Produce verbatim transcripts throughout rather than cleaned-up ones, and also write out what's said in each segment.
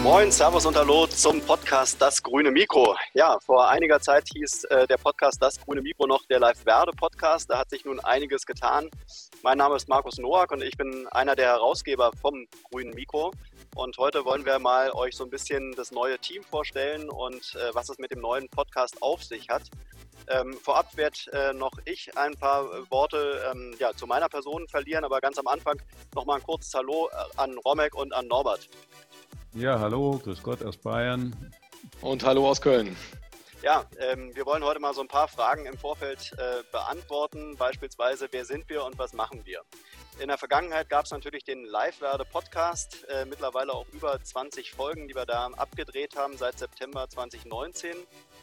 Moin, Servus und Hallo zum Podcast Das Grüne Mikro. Ja, vor einiger Zeit hieß äh, der Podcast Das Grüne Mikro noch der Live-Werde-Podcast. Da hat sich nun einiges getan. Mein Name ist Markus Noack und ich bin einer der Herausgeber vom Grünen Mikro. Und heute wollen wir mal euch so ein bisschen das neue Team vorstellen und äh, was es mit dem neuen Podcast auf sich hat. Ähm, vorab werde äh, noch ich ein paar Worte ähm, ja, zu meiner Person verlieren, aber ganz am Anfang nochmal ein kurzes Hallo an Romek und an Norbert. Ja, hallo, grüß Gott aus Bayern. Und hallo aus Köln. Ja, ähm, wir wollen heute mal so ein paar Fragen im Vorfeld äh, beantworten, beispielsweise, wer sind wir und was machen wir? In der Vergangenheit gab es natürlich den Live-Werde-Podcast, äh, mittlerweile auch über zwanzig Folgen, die wir da abgedreht haben seit September zwanzig neunzehn.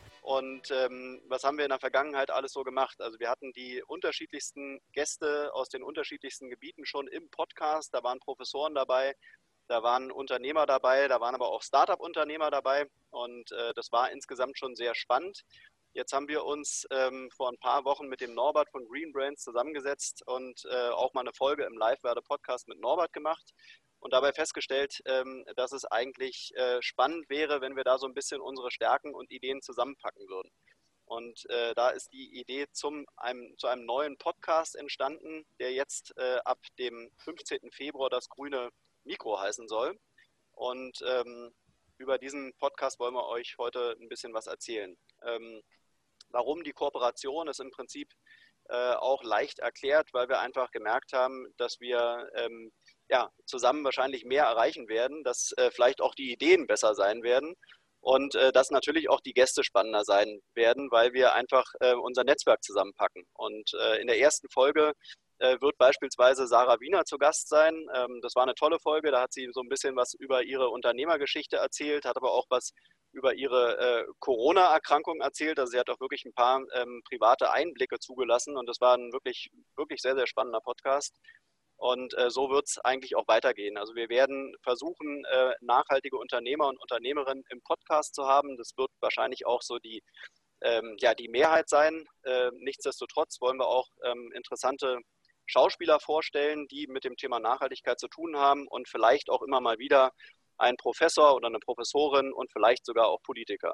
Und ähm, was haben wir in der Vergangenheit alles so gemacht? Also wir hatten die unterschiedlichsten Gäste aus den unterschiedlichsten Gebieten schon im Podcast, da waren Professoren dabei. Da waren Unternehmer dabei, da waren aber auch Start-up-Unternehmer dabei und äh, das war insgesamt schon sehr spannend. Jetzt haben wir uns ähm, vor ein paar Wochen mit dem Norbert von Green Brands zusammengesetzt und äh, auch mal eine Folge im Live-Werde-Podcast mit Norbert gemacht und dabei festgestellt, ähm, dass es eigentlich äh, spannend wäre, wenn wir da so ein bisschen unsere Stärken und Ideen zusammenpacken würden. Und äh, da ist die Idee zum, einem, zu einem neuen Podcast entstanden, der jetzt äh, ab dem fünfzehnten Februar das Grüne Mikro heißen soll. Und ähm, über diesen Podcast wollen wir euch heute ein bisschen was erzählen. Ähm, warum die Kooperation ist im Prinzip äh, auch leicht erklärt, weil wir einfach gemerkt haben, dass wir ähm, ja, zusammen wahrscheinlich mehr erreichen werden, dass äh, vielleicht auch die Ideen besser sein werden und äh, dass natürlich auch die Gäste spannender sein werden, weil wir einfach äh, unser Netzwerk zusammenpacken. Und äh, in der ersten Folge wird beispielsweise Sarah Wiener zu Gast sein. Das war eine tolle Folge, da hat sie so ein bisschen was über ihre Unternehmergeschichte erzählt, hat aber auch was über ihre Corona-Erkrankung erzählt. Also sie hat auch wirklich ein paar private Einblicke zugelassen und das war ein wirklich, wirklich sehr, sehr spannender Podcast. Und so wird es eigentlich auch weitergehen. Also wir werden versuchen, nachhaltige Unternehmer und Unternehmerinnen im Podcast zu haben. Das wird wahrscheinlich auch so die ja, die Mehrheit sein. Nichtsdestotrotz wollen wir auch interessante Schauspieler vorstellen, die mit dem Thema Nachhaltigkeit zu tun haben und vielleicht auch immer mal wieder ein Professor oder eine Professorin und vielleicht sogar auch Politiker.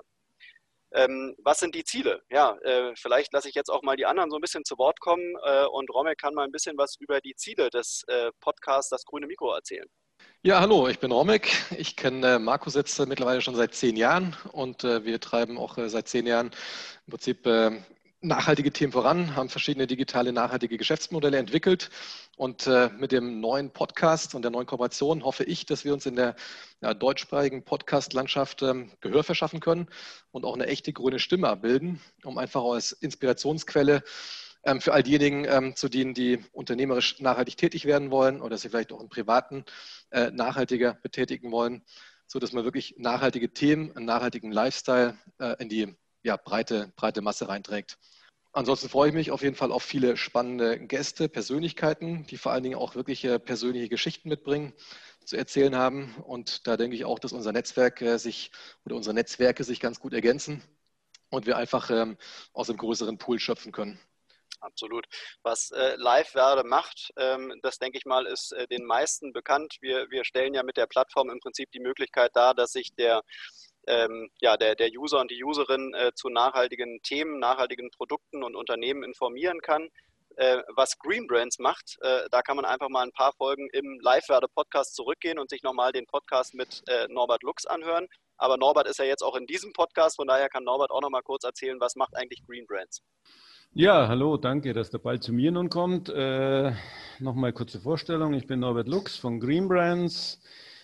Ähm, was sind die Ziele? Ja, äh, vielleicht lasse ich jetzt auch mal die anderen so ein bisschen zu Wort kommen äh, und Romek kann mal ein bisschen was über die Ziele des äh, Podcasts Das Grüne Mikro erzählen. Ja, hallo, ich bin Romek. Ich kenne äh, Markus jetzt äh, mittlerweile schon seit zehn Jahren und äh, wir treiben auch äh, seit zehn Jahren im Prinzip äh, nachhaltige Themen voran, haben verschiedene digitale nachhaltige Geschäftsmodelle entwickelt und äh, mit dem neuen Podcast und der neuen Kooperation hoffe ich, dass wir uns in der ja, deutschsprachigen Podcast-Landschaft ähm, Gehör verschaffen können und auch eine echte grüne Stimme abbilden, um einfach als Inspirationsquelle ähm, für all diejenigen ähm, zu dienen, die unternehmerisch nachhaltig tätig werden wollen oder sie vielleicht auch im Privaten äh, nachhaltiger betätigen wollen, sodass man wirklich nachhaltige Themen, einen nachhaltigen Lifestyle äh, in die ja, breite, breite Masse reinträgt. Ansonsten freue ich mich auf jeden Fall auf viele spannende Gäste, Persönlichkeiten, die vor allen Dingen auch wirkliche persönliche Geschichten mitbringen, zu erzählen haben. Und da denke ich auch, dass unser Netzwerk äh, sich oder unsere Netzwerke sich ganz gut ergänzen und wir einfach ähm, aus einem größeren Pool schöpfen können. Absolut. Was äh, Live-Werde macht, ähm, das denke ich mal, ist äh, den meisten bekannt. Wir, wir stellen ja mit der Plattform im Prinzip die Möglichkeit dar, dass sich der Ähm, ja, der, der User und die Userin äh, zu nachhaltigen Themen, nachhaltigen Produkten und Unternehmen informieren kann. Äh, was Green Brands macht, äh, da kann man einfach mal ein paar Folgen im Live-Werde-Podcast zurückgehen und sich nochmal den Podcast mit äh, Norbert Lux anhören. Aber Norbert ist ja jetzt auch in diesem Podcast, von daher kann Norbert auch nochmal kurz erzählen, was macht eigentlich Green Brands? Ja, hallo, danke, dass der Ball zu mir nun kommt. Äh, nochmal kurze Vorstellung, ich bin Norbert Lux von Green Brands.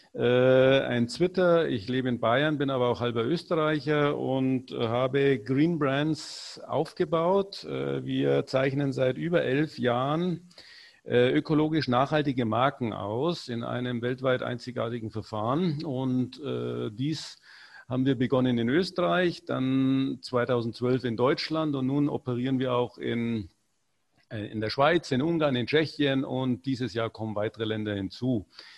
Ein Zwitter, ich lebe in Bayern, bin aber auch halber Österreicher und habe Green Brands aufgebaut. Wir zeichnen seit über elf Jahren ökologisch nachhaltige Marken aus in einem weltweit einzigartigen Verfahren und dies haben wir begonnen in Österreich, dann zweitausendzwölf in Deutschland und nun operieren wir auch in, in der Schweiz, in Ungarn, in Tschechien und dieses Jahr kommen weitere Länder hinzu.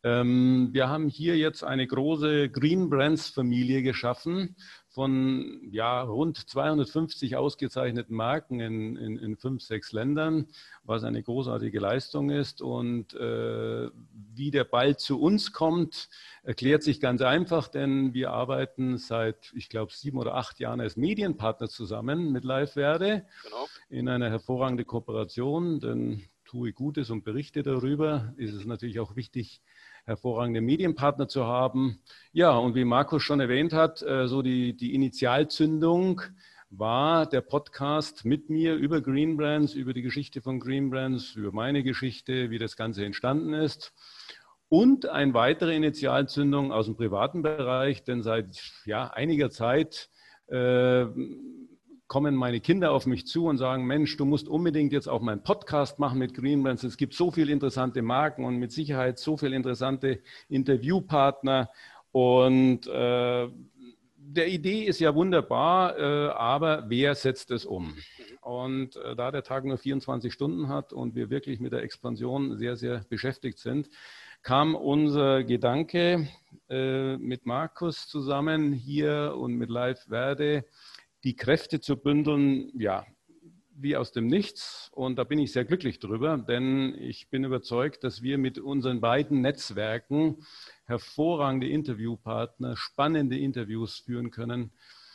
Ähm, wir haben hier jetzt eine große Green Brands Familie geschaffen von ja, rund zweihundertfünfzig ausgezeichneten Marken in, in, in fünf, sechs Ländern, was eine großartige Leistung ist. Und äh, wie der Ball zu uns kommt, erklärt sich ganz einfach, denn wir arbeiten seit, ich glaube, sieben oder acht Jahren als Medienpartner zusammen mit LiveVerde Genau. in einer hervorragenden Kooperation, denn tue Gutes und berichte darüber, ist es natürlich auch wichtig, hervorragende Medienpartner zu haben. Ja, und wie Markus schon erwähnt hat, so die, die Initialzündung war der Podcast mit mir über Green Brands, über die Geschichte von Green Brands, über meine Geschichte, wie das Ganze entstanden ist. Und eine weitere Initialzündung aus dem privaten Bereich, denn seit ja, einiger Zeit äh, kommen meine Kinder auf mich zu und sagen, Mensch, du musst unbedingt jetzt auch mal einen Podcast machen mit Green Brands. Es gibt so viele interessante Marken und mit Sicherheit so viele interessante Interviewpartner. Und äh, der Idee ist ja wunderbar, äh, aber wer setzt es um? Und äh, da der Tag nur vierundzwanzig Stunden hat und wir wirklich mit der Expansion sehr, sehr beschäftigt sind, kam unser Gedanke äh, mit Markus zusammen hier und mit LiveVerde, die Kräfte zu bündeln, ja, wie aus dem Nichts. Und da bin ich sehr glücklich drüber, denn ich bin überzeugt, dass wir mit unseren beiden Netzwerken hervorragende Interviewpartner, spannende Interviews führen können.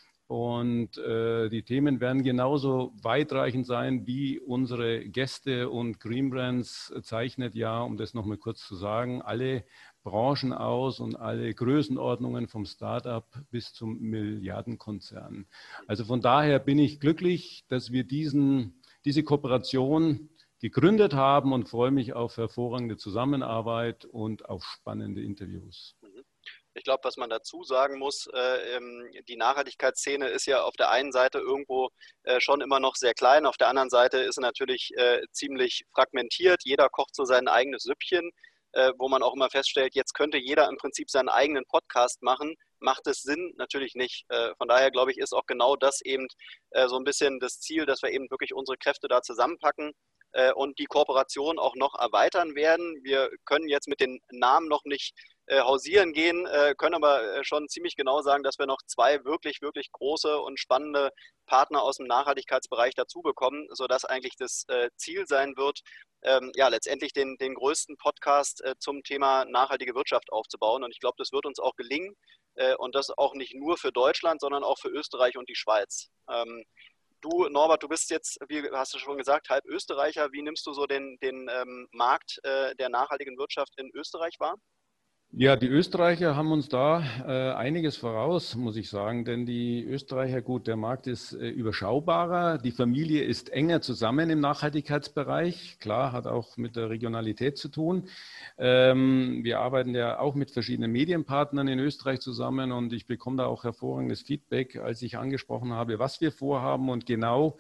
Und äh, die Themen werden genauso weitreichend sein, wie unsere Gäste. Und Green Brands zeichnet ja, um das nochmal kurz zu sagen, alle Branchen aus und alle Größenordnungen vom Start-up bis zum Milliardenkonzern. Also von daher bin ich glücklich, dass wir diesen, diese Kooperation gegründet haben und freue mich auf hervorragende Zusammenarbeit und auf spannende Interviews. Ich glaube, was man dazu sagen muss, äh, die Nachhaltigkeitsszene ist ja auf der einen Seite irgendwo äh, schon immer noch sehr klein, auf der anderen Seite ist sie natürlich äh, ziemlich fragmentiert. Jeder kocht so sein eigenes Süppchen, äh, wo man auch immer feststellt, jetzt könnte jeder im Prinzip seinen eigenen Podcast machen. Macht es Sinn? Natürlich nicht. Äh, von daher, glaube ich, ist auch genau das eben äh, so ein bisschen das Ziel, dass wir eben wirklich unsere Kräfte da zusammenpacken äh, und die Kooperation auch noch erweitern werden. Wir können jetzt mit den Namen noch nicht Äh, hausieren gehen, äh, können aber äh, schon ziemlich genau sagen, dass wir noch zwei wirklich, wirklich große und spannende Partner aus dem Nachhaltigkeitsbereich dazu bekommen, sodass eigentlich das äh, Ziel sein wird, ähm, ja, letztendlich den, den größten Podcast äh, zum Thema nachhaltige Wirtschaft aufzubauen. Und ich glaube, das wird uns auch gelingen äh, und das auch nicht nur für Deutschland, sondern auch für Österreich und die Schweiz. Ähm, Du, Norbert, du bist jetzt, wie hast du schon gesagt, halb Österreicher. Wie nimmst du so den, den ähm, Markt äh, der nachhaltigen Wirtschaft in Österreich wahr? Ja, die Österreicher haben uns da äh, einiges voraus, muss ich sagen, denn die Österreicher, gut, der Markt ist äh, überschaubarer, die Familie ist enger zusammen im Nachhaltigkeitsbereich, klar, hat auch mit der Regionalität zu tun. Ähm, wir arbeiten ja auch mit verschiedenen Medienpartnern in Österreich zusammen und ich bekomme da auch hervorragendes Feedback, als ich angesprochen habe, was wir vorhaben und genau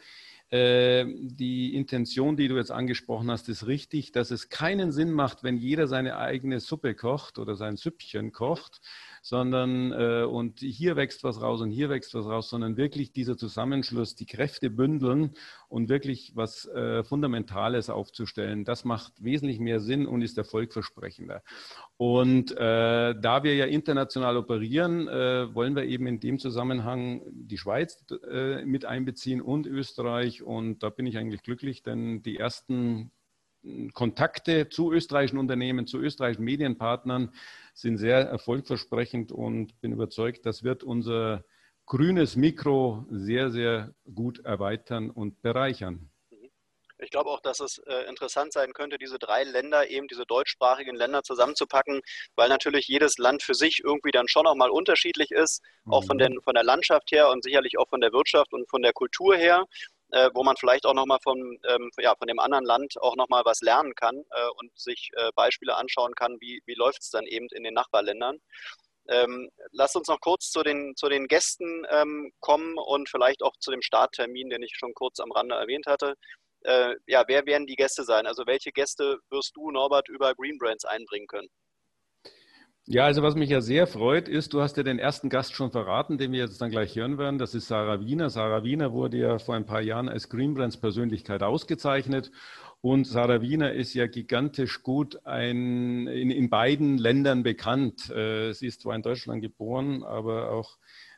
die Intention, die du jetzt angesprochen hast, ist richtig, dass es keinen Sinn macht, wenn jeder seine eigene Suppe kocht oder sein Süppchen kocht, sondern äh, und hier wächst was raus und hier wächst was raus, sondern wirklich dieser Zusammenschluss, die Kräfte bündeln und wirklich was äh, Fundamentales aufzustellen. Das macht wesentlich mehr Sinn und ist erfolgversprechender. Und äh, da wir ja international operieren, äh, wollen wir eben in dem Zusammenhang die Schweiz äh, mit einbeziehen und Österreich. Und da bin ich eigentlich glücklich, denn die ersten Kontakte zu österreichischen Unternehmen, zu österreichischen Medienpartnern sind sehr erfolgversprechend und bin überzeugt, das wird unser grünes Mikro sehr, sehr gut erweitern und bereichern. Ich glaube auch, dass es äh, interessant sein könnte, diese drei Länder, eben diese deutschsprachigen Länder zusammenzupacken, weil natürlich jedes Land für sich irgendwie dann schon auch mal unterschiedlich ist, mhm. auch von, den, von der Landschaft her und sicherlich auch von der Wirtschaft und von der Kultur her, äh, wo man vielleicht auch nochmal von, ähm, ja, von dem anderen Land auch nochmal was lernen kann äh, und sich äh, Beispiele anschauen kann, wie, wie läuft es dann eben in den Nachbarländern. Ähm, lasst uns noch kurz zu den, zu den Gästen ähm, kommen und vielleicht auch zu dem Starttermin, den ich schon kurz am Rande erwähnt hatte. Äh, ja, wer werden die Gäste sein? Also welche Gäste wirst du, Norbert, über Green Brands einbringen können? Ja, also was mich ja sehr freut, ist, du hast ja den ersten Gast schon verraten, den wir jetzt dann gleich hören werden. Das ist Sarah Wiener. Sarah Wiener wurde ja vor ein paar Jahren als Green Brands Persönlichkeit ausgezeichnet. Und Sarah Wiener ist ja gigantisch gut ein, in, in beiden Ländern bekannt. Äh, sie ist zwar in Deutschland geboren, aber auch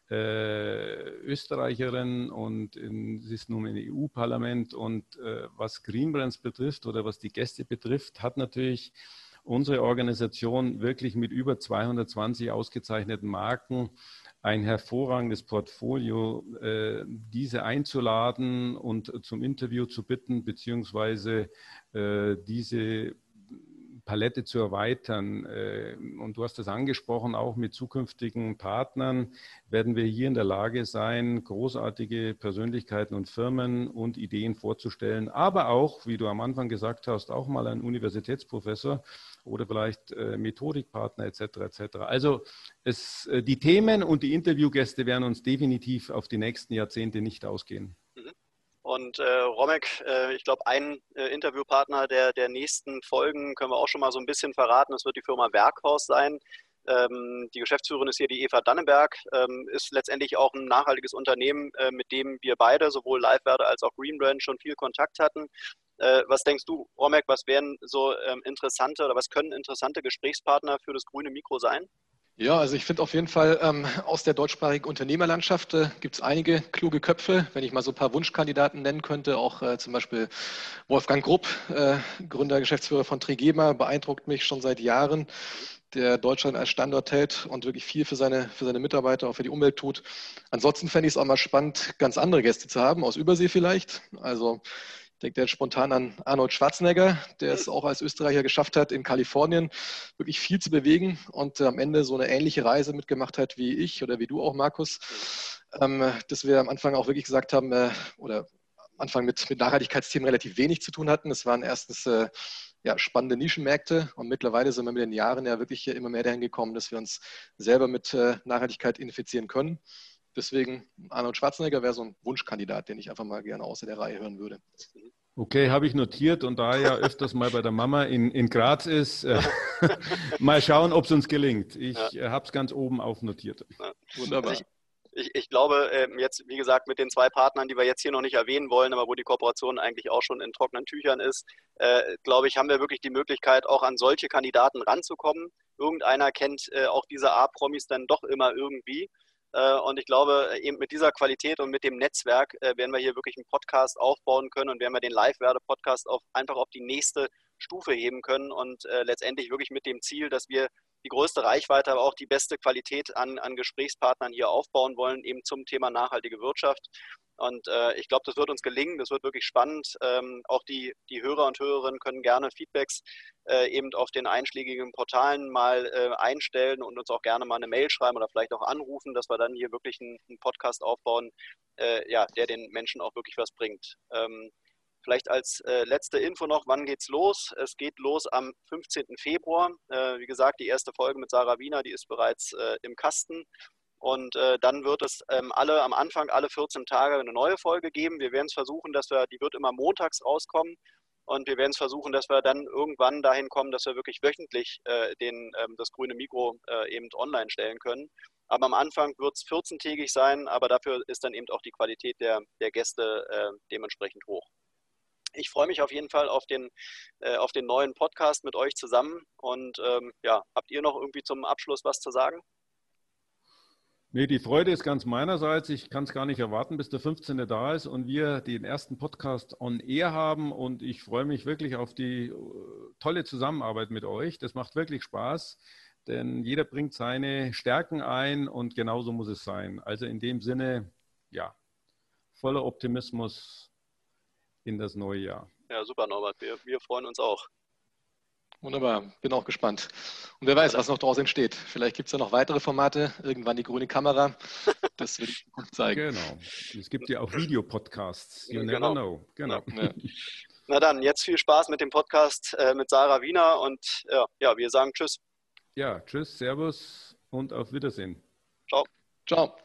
äh, Österreicherin und in, sie ist nun im E U-Parlament. Und äh, was Green Brands betrifft oder was die Gäste betrifft, hat natürlich unsere Organisation wirklich mit über zweihundertzwanzig ausgezeichneten Marken ein hervorragendes Portfolio, äh, diese einzuladen und zum Interview zu bitten, beziehungsweise äh, diese Palette zu erweitern. Und du hast das angesprochen, auch mit zukünftigen Partnern werden wir hier in der Lage sein, großartige Persönlichkeiten und Firmen und Ideen vorzustellen, aber auch, wie du am Anfang gesagt hast, auch mal einen Universitätsprofessor oder vielleicht Methodikpartner et cetera et cetera. Also es, die Themen und die Interviewgäste werden uns definitiv auf die nächsten Jahrzehnte nicht ausgehen. Und äh, Romek, äh, ich glaube, ein äh, Interviewpartner der, der nächsten Folgen können wir auch schon mal so ein bisschen verraten. Das wird die Firma Werkhaus sein. Ähm, die Geschäftsführerin ist hier die Eva Dannenberg, ähm, ist letztendlich auch ein nachhaltiges Unternehmen, äh, mit dem wir beide, sowohl Livewerde als auch Green Brand, schon viel Kontakt hatten. Äh, was denkst du, Romek, was wären so ähm, interessante oder was können interessante Gesprächspartner für das grüne Mikro sein? Ja, also ich finde auf jeden Fall ähm, aus der deutschsprachigen Unternehmerlandschaft äh, gibt es einige kluge Köpfe. Wenn ich mal so ein paar Wunschkandidaten nennen könnte, auch äh, zum Beispiel Wolfgang Grupp, äh, Gründer, Geschäftsführer von Trigema, beeindruckt mich schon seit Jahren, der Deutschland als Standort hält und wirklich viel für seine, für seine Mitarbeiter, auch für die Umwelt tut. Ansonsten fände ich es auch mal spannend, ganz andere Gäste zu haben, aus Übersee vielleicht. Also ich denke jetzt spontan an Arnold Schwarzenegger, der es auch als Österreicher geschafft hat, in Kalifornien wirklich viel zu bewegen und äh, am Ende so eine ähnliche Reise mitgemacht hat wie ich oder wie du auch, Markus. Ähm, dass wir am Anfang auch wirklich gesagt haben, äh, oder am Anfang mit, mit Nachhaltigkeitsthemen relativ wenig zu tun hatten. Es waren erstens äh, ja, spannende Nischenmärkte und mittlerweile sind wir mit den Jahren ja wirklich immer mehr dahin gekommen, dass wir uns selber mit äh, Nachhaltigkeit identifizieren können. Deswegen Arnold Schwarzenegger wäre so ein Wunschkandidat, den ich einfach mal gerne außer der Reihe hören würde. Okay, habe ich notiert und da er ja öfters mal bei der Mama in, in Graz ist, äh, mal schauen, ob es uns gelingt. Ich ja. habe es ganz oben aufnotiert. Ja. Wunderbar. Also ich, ich, ich glaube, jetzt, wie gesagt, mit den zwei Partnern, die wir jetzt hier noch nicht erwähnen wollen, aber wo die Kooperation eigentlich auch schon in trockenen Tüchern ist, äh, glaube ich, haben wir wirklich die Möglichkeit, auch an solche Kandidaten ranzukommen. Irgendeiner kennt äh, auch diese A-Promis dann doch immer irgendwie. Und ich glaube, eben mit dieser Qualität und mit dem Netzwerk werden wir hier wirklich einen Podcast aufbauen können und werden wir den Live-Werde-Podcast auf, einfach auf die nächste Stufe heben können und äh, letztendlich wirklich mit dem Ziel, dass wir die größte Reichweite, aber auch die beste Qualität an, an Gesprächspartnern hier aufbauen wollen, eben zum Thema nachhaltige Wirtschaft. Und äh, ich glaube, das wird uns gelingen, das wird wirklich spannend. Ähm, auch die, die Hörer und Hörerinnen können gerne Feedbacks äh, eben auf den einschlägigen Portalen mal äh, einstellen und uns auch gerne mal eine Mail schreiben oder vielleicht auch anrufen, dass wir dann hier wirklich einen, einen Podcast aufbauen, äh, ja, der den Menschen auch wirklich was bringt. Ähm, Vielleicht als äh, letzte Info noch, wann geht's los? Es geht los am fünfzehnten Februar. Äh, wie gesagt, die erste Folge mit Sarah Wiener, die ist bereits äh, im Kasten. Und äh, dann wird es ähm, alle am Anfang alle vierzehn Tage eine neue Folge geben. Wir werden es versuchen, dass wir, die wird immer montags rauskommen. Und wir werden es versuchen, dass wir dann irgendwann dahin kommen, dass wir wirklich wöchentlich äh, den, ähm, das grüne Mikro äh, eben online stellen können. Aber am Anfang wird es vierzehntägig sein, aber dafür ist dann eben auch die Qualität der, der Gäste äh, dementsprechend hoch. Ich freue mich auf jeden Fall auf den, äh, auf den neuen Podcast mit euch zusammen. Und ähm, ja, habt ihr noch irgendwie zum Abschluss was zu sagen? Nee, die Freude ist ganz meinerseits. Ich kann es gar nicht erwarten, bis der fünfzehnte da ist und wir den ersten Podcast on air haben. Und ich freue mich wirklich auf die tolle Zusammenarbeit mit euch. Das macht wirklich Spaß, denn jeder bringt seine Stärken ein und genauso muss es sein. Also in dem Sinne, ja, voller Optimismus in das neue Jahr. Ja, super, Norbert. Wir, wir freuen uns auch. Wunderbar, bin auch gespannt. Und wer weiß, was noch daraus entsteht. Vielleicht gibt es ja noch weitere Formate, irgendwann die grüne Kamera. Das wird die Zukunft zeigen. Genau. Es gibt ja auch Videopodcasts. You never genau. know. Genau. Ja. Na dann, jetzt viel Spaß mit dem Podcast äh, mit Sarah Wiener und ja, ja, wir sagen Tschüss. Ja, Tschüss, Servus und auf Wiedersehen. Ciao. Ciao.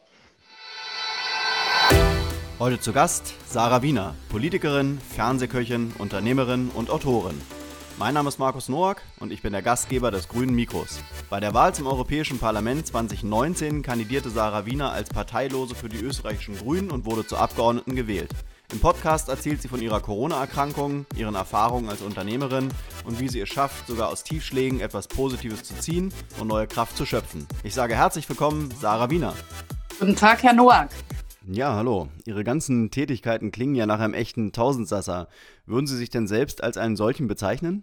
Heute zu Gast Sarah Wiener, Politikerin, Fernsehköchin, Unternehmerin und Autorin. Mein Name ist Markus Noack und ich bin der Gastgeber des Grünen Mikros. Bei der Wahl zum Europäischen Parlament zwanzig neunzehn kandidierte Sarah Wiener als Parteilose für die österreichischen Grünen und wurde zur Abgeordneten gewählt. Im Podcast erzählt sie von ihrer Corona-Erkrankung, ihren Erfahrungen als Unternehmerin und wie sie es schafft, sogar aus Tiefschlägen etwas Positives zu ziehen und neue Kraft zu schöpfen. Ich sage herzlich willkommen, Sarah Wiener. Guten Tag, Herr Noack. Ja, hallo. Ihre ganzen Tätigkeiten klingen ja nach einem echten Tausendsasser. Würden Sie sich denn selbst als einen solchen bezeichnen?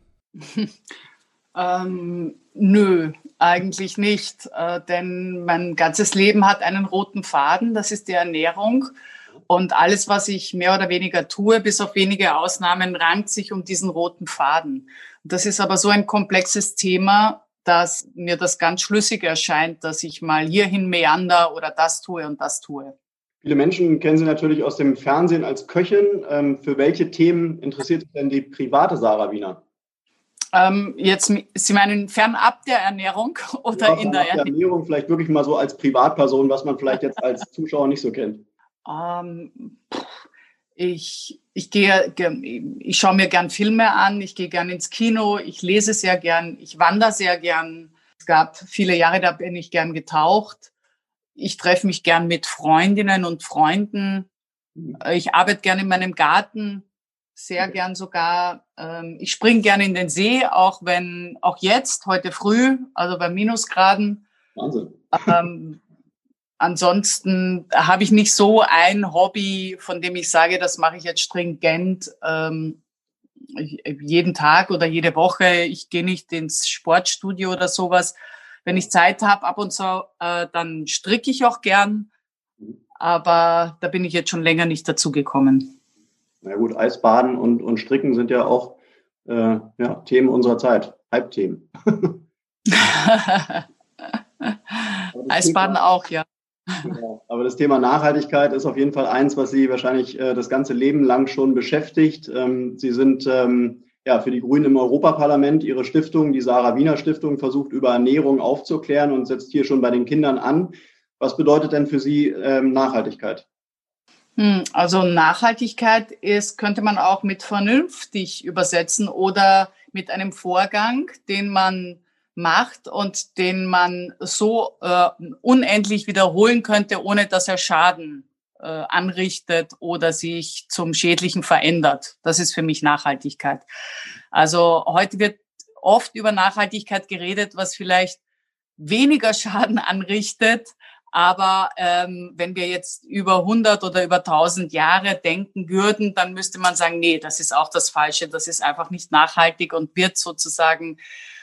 ähm, nö, eigentlich nicht, äh, denn mein ganzes Leben hat einen roten Faden, das ist die Ernährung. Und alles, was ich mehr oder weniger tue, bis auf wenige Ausnahmen, rankt sich um diesen roten Faden. Das ist aber so ein komplexes Thema, dass mir das ganz schlüssig erscheint, dass ich mal hierhin meander oder das tue und das tue. Viele Menschen kennen Sie natürlich aus dem Fernsehen als Köchin. Ähm, für welche Themen interessiert sich denn die private Sarah Wiener? Ähm, jetzt, Sie meinen fernab der Ernährung oder Ja, in der Ernährung? Ernährung vielleicht wirklich mal so als Privatperson, was man vielleicht jetzt als Zuschauer nicht so kennt. Ähm, ich, ich gehe, ich schaue mir gern Filme an, ich gehe gern ins Kino, ich lese sehr gern, ich wandere sehr gern. Es gab viele Jahre, da bin ich gern getaucht. Ich treffe mich gern mit Freundinnen und Freunden. Ich arbeite gern in meinem Garten, sehr gern sogar. Ich springe gern in den See, auch wenn, auch jetzt, heute früh, also bei Minusgraden. Wahnsinn. Ähm, ansonsten habe ich nicht so ein Hobby, von dem ich sage, das mache ich jetzt stringent ähm, jeden Tag oder jede Woche. Ich gehe nicht ins Sportstudio oder sowas. Wenn ich Zeit habe, ab und zu, äh, dann stricke ich auch gern. Aber da bin ich jetzt schon länger nicht dazu gekommen. Na gut, Eisbaden und, und Stricken sind ja auch äh, ja, Themen unserer Zeit, Hype-Themen. Eisbaden auch, ja. Ja, aber das Thema Nachhaltigkeit ist auf jeden Fall eins, was Sie wahrscheinlich äh, das ganze Leben lang schon beschäftigt. Ähm, Sie sind ähm, ja für die Grünen im Europaparlament. Ihre Stiftung, die Sarah Wiener Stiftung, versucht über Ernährung aufzuklären und setzt hier schon bei den Kindern an. Was bedeutet denn für Sie ähm, Nachhaltigkeit? Hm, also Nachhaltigkeit ist, könnte man auch mit vernünftig übersetzen oder mit einem Vorgang, den man macht und den man so äh, unendlich wiederholen könnte, ohne dass er Schaden äh, anrichtet oder sich zum Schädlichen verändert. Das ist für mich Nachhaltigkeit. Also heute wird oft über Nachhaltigkeit geredet, was vielleicht weniger Schaden anrichtet. Aber ähm, wenn wir jetzt über hundert oder über tausend Jahre denken würden, dann müsste man sagen, nee, das ist auch das Falsche. Das ist einfach nicht nachhaltig und wird sozusagen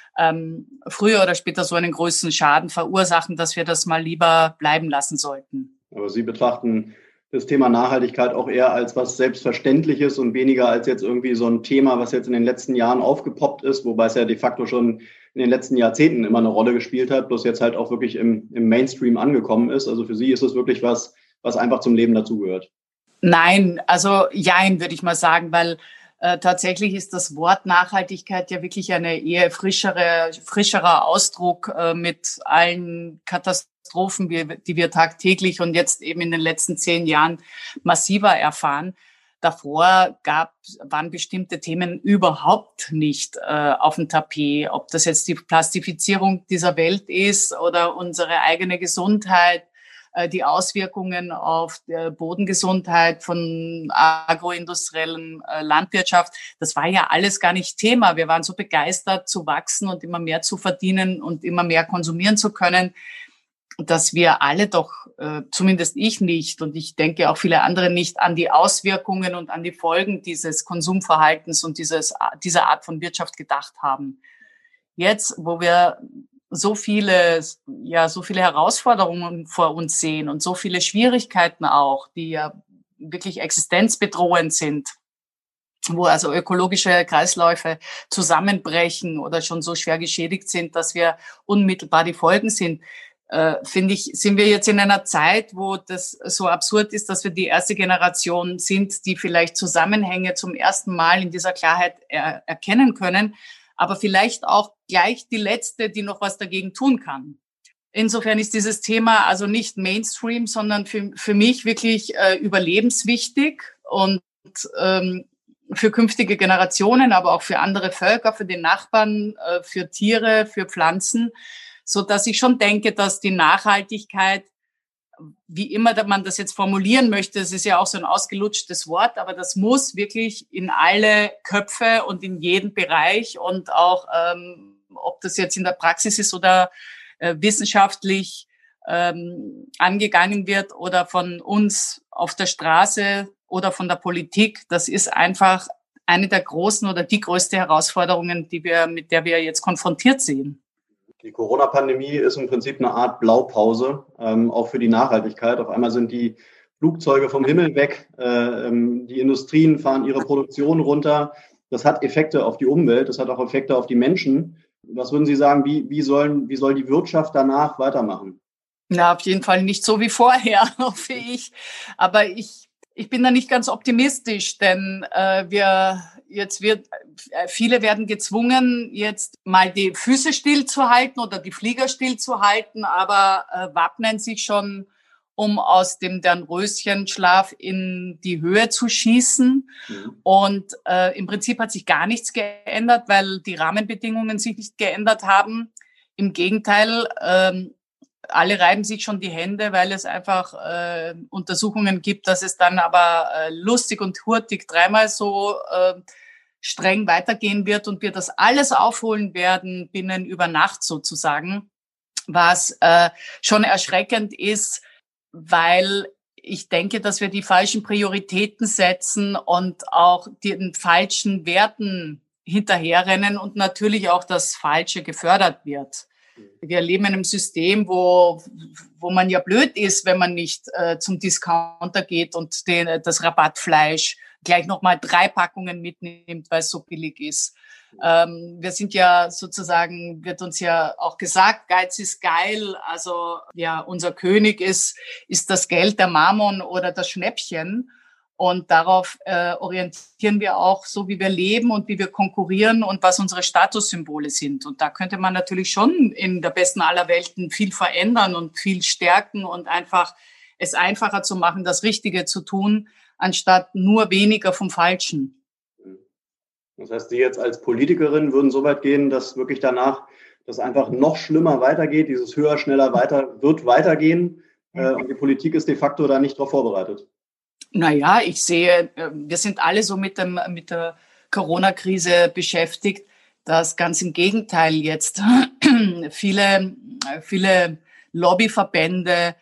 ähm, früher oder später so einen größeren Schaden verursachen, dass wir das mal lieber bleiben lassen sollten. Aber Sie betrachten das Thema Nachhaltigkeit auch eher als was Selbstverständliches und weniger als jetzt irgendwie so ein Thema, was jetzt in den letzten Jahren aufgepoppt ist, wobei es ja de facto schon in den letzten Jahrzehnten immer eine Rolle gespielt hat, bloß jetzt halt auch wirklich im, im Mainstream angekommen ist. Also für Sie ist es wirklich was, was einfach zum Leben dazugehört. Nein, also jein, würde ich mal sagen, weil äh, tatsächlich ist das Wort Nachhaltigkeit ja wirklich eine eher frischere, frischerer Ausdruck äh, mit allen Katastrophen, die wir tagtäglich und jetzt eben in den letzten zehn Jahren massiver erfahren. Davor gab, waren bestimmte Themen überhaupt nicht äh, auf dem Tapet. Ob das jetzt die Plastifizierung dieser Welt ist oder unsere eigene Gesundheit, äh, die Auswirkungen auf die Bodengesundheit von agroindustriellen äh, Landwirtschaft. Das war ja alles gar nicht Thema. Wir waren so begeistert zu wachsen und immer mehr zu verdienen und immer mehr konsumieren zu können, dass wir alle doch, äh, zumindest ich nicht und ich denke auch viele andere nicht, an die Auswirkungen und an die Folgen dieses Konsumverhaltens und dieses, dieser Art von Wirtschaft gedacht haben. Jetzt, wo wir so viele, ja, so viele Herausforderungen vor uns sehen und so viele Schwierigkeiten auch, die ja wirklich existenzbedrohend sind, wo also ökologische Kreisläufe zusammenbrechen oder schon so schwer geschädigt sind, dass wir unmittelbar die Folgen sind, äh, finde ich, sind wir jetzt in einer Zeit, wo das so absurd ist, dass wir die erste Generation sind, die vielleicht Zusammenhänge zum ersten Mal in dieser Klarheit er- erkennen können, aber vielleicht auch gleich die letzte, die noch was dagegen tun kann. Insofern ist dieses Thema also nicht Mainstream, sondern für, für mich wirklich äh, überlebenswichtig und ähm, für künftige Generationen, aber auch für andere Völker, für die Nachbarn, für Tiere, für Pflanzen, so dass ich schon denke, dass die Nachhaltigkeit, wie immer man das jetzt formulieren möchte, es ist ja auch so ein ausgelutschtes Wort, aber das muss wirklich in alle Köpfe und in jeden Bereich und auch, ähm, ob das jetzt in der Praxis ist oder äh, wissenschaftlich ähm, angegangen wird oder von uns auf der Straße oder von der Politik, das ist einfach eine der großen oder die größte Herausforderungen, die wir, mit der wir jetzt konfrontiert sind. Die Corona-Pandemie ist im Prinzip eine Art Blaupause, ähm, auch für die Nachhaltigkeit. Auf einmal sind die Flugzeuge vom Himmel weg, äh, die Industrien fahren ihre Produktion runter. Das hat Effekte auf die Umwelt, das hat auch Effekte auf die Menschen. Was würden Sie sagen, wie, wie, sollen, wie soll die Wirtschaft danach weitermachen? Na, auf jeden Fall nicht so wie vorher, hoffe ich. Aber ich, ich bin da nicht ganz optimistisch, denn äh, wir jetzt wird viele werden gezwungen, jetzt mal die Füße stillzuhalten oder die Flieger stillzuhalten, aber äh, wappnen sich schon, um aus dem Dornröschenschlaf in die Höhe zu schießen. Mhm. Und äh, im Prinzip hat sich gar nichts geändert, weil die Rahmenbedingungen sich nicht geändert haben. Im Gegenteil, ähm, alle reiben sich schon die Hände, weil es einfach äh, Untersuchungen gibt, dass es dann aber äh, lustig und hurtig dreimal so äh, streng weitergehen wird und wir das alles aufholen werden binnen über Nacht sozusagen, was äh, schon erschreckend ist, weil ich denke, dass wir die falschen Prioritäten setzen und auch den falschen Werten hinterherrennen und natürlich auch das Falsche gefördert wird. Wir leben in einem System, wo, wo man ja blöd ist, wenn man nicht äh, zum Discounter geht und den, das Rabattfleisch gleich nochmal drei Packungen mitnimmt, weil es so billig ist. Ähm, wir sind ja sozusagen, wird uns ja auch gesagt, Geiz ist geil. Also ja, unser König ist, ist das Geld, der Mammon oder das Schnäppchen. Und darauf äh, orientieren wir auch, so wie wir leben und wie wir konkurrieren und was unsere Statussymbole sind. Und da könnte man natürlich schon in der besten aller Welten viel verändern und viel stärken und einfach es einfacher zu machen, das Richtige zu tun, anstatt nur weniger vom Falschen. Das heißt, Sie jetzt als Politikerin würden so weit gehen, dass wirklich danach das einfach noch schlimmer weitergeht, dieses höher, schneller, weiter wird weitergehen äh, und die Politik ist de facto da nicht darauf vorbereitet. Naja, ich sehe, wir sind alle so mit, dem, mit der Corona-Krise beschäftigt, dass ganz im Gegenteil jetzt viele, viele Lobbyverbände,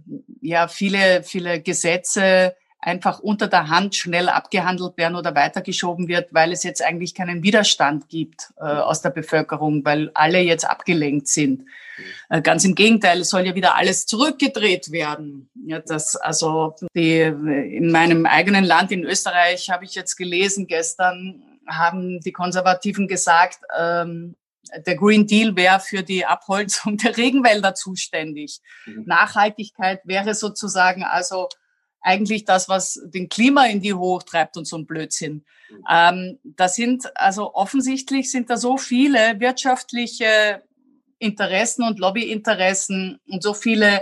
ja, viele, viele Gesetze einfach unter der Hand schnell abgehandelt werden oder weitergeschoben wird, weil es jetzt eigentlich keinen Widerstand gibt äh, aus der Bevölkerung, weil alle jetzt abgelenkt sind. Äh, ganz im Gegenteil, es soll ja wieder alles zurückgedreht werden. Ja, das, also die, in meinem eigenen Land, in Österreich, habe ich jetzt gelesen, gestern haben die Konservativen gesagt, ähm, der Green Deal wäre für die Abholzung der Regenwälder zuständig. Mhm. Nachhaltigkeit wäre sozusagen also eigentlich das, was den Klima in die Hoch treibt und so ein Blödsinn. Mhm. Ähm, da sind, also offensichtlich sind da so viele wirtschaftliche Interessen und Lobbyinteressen und so viele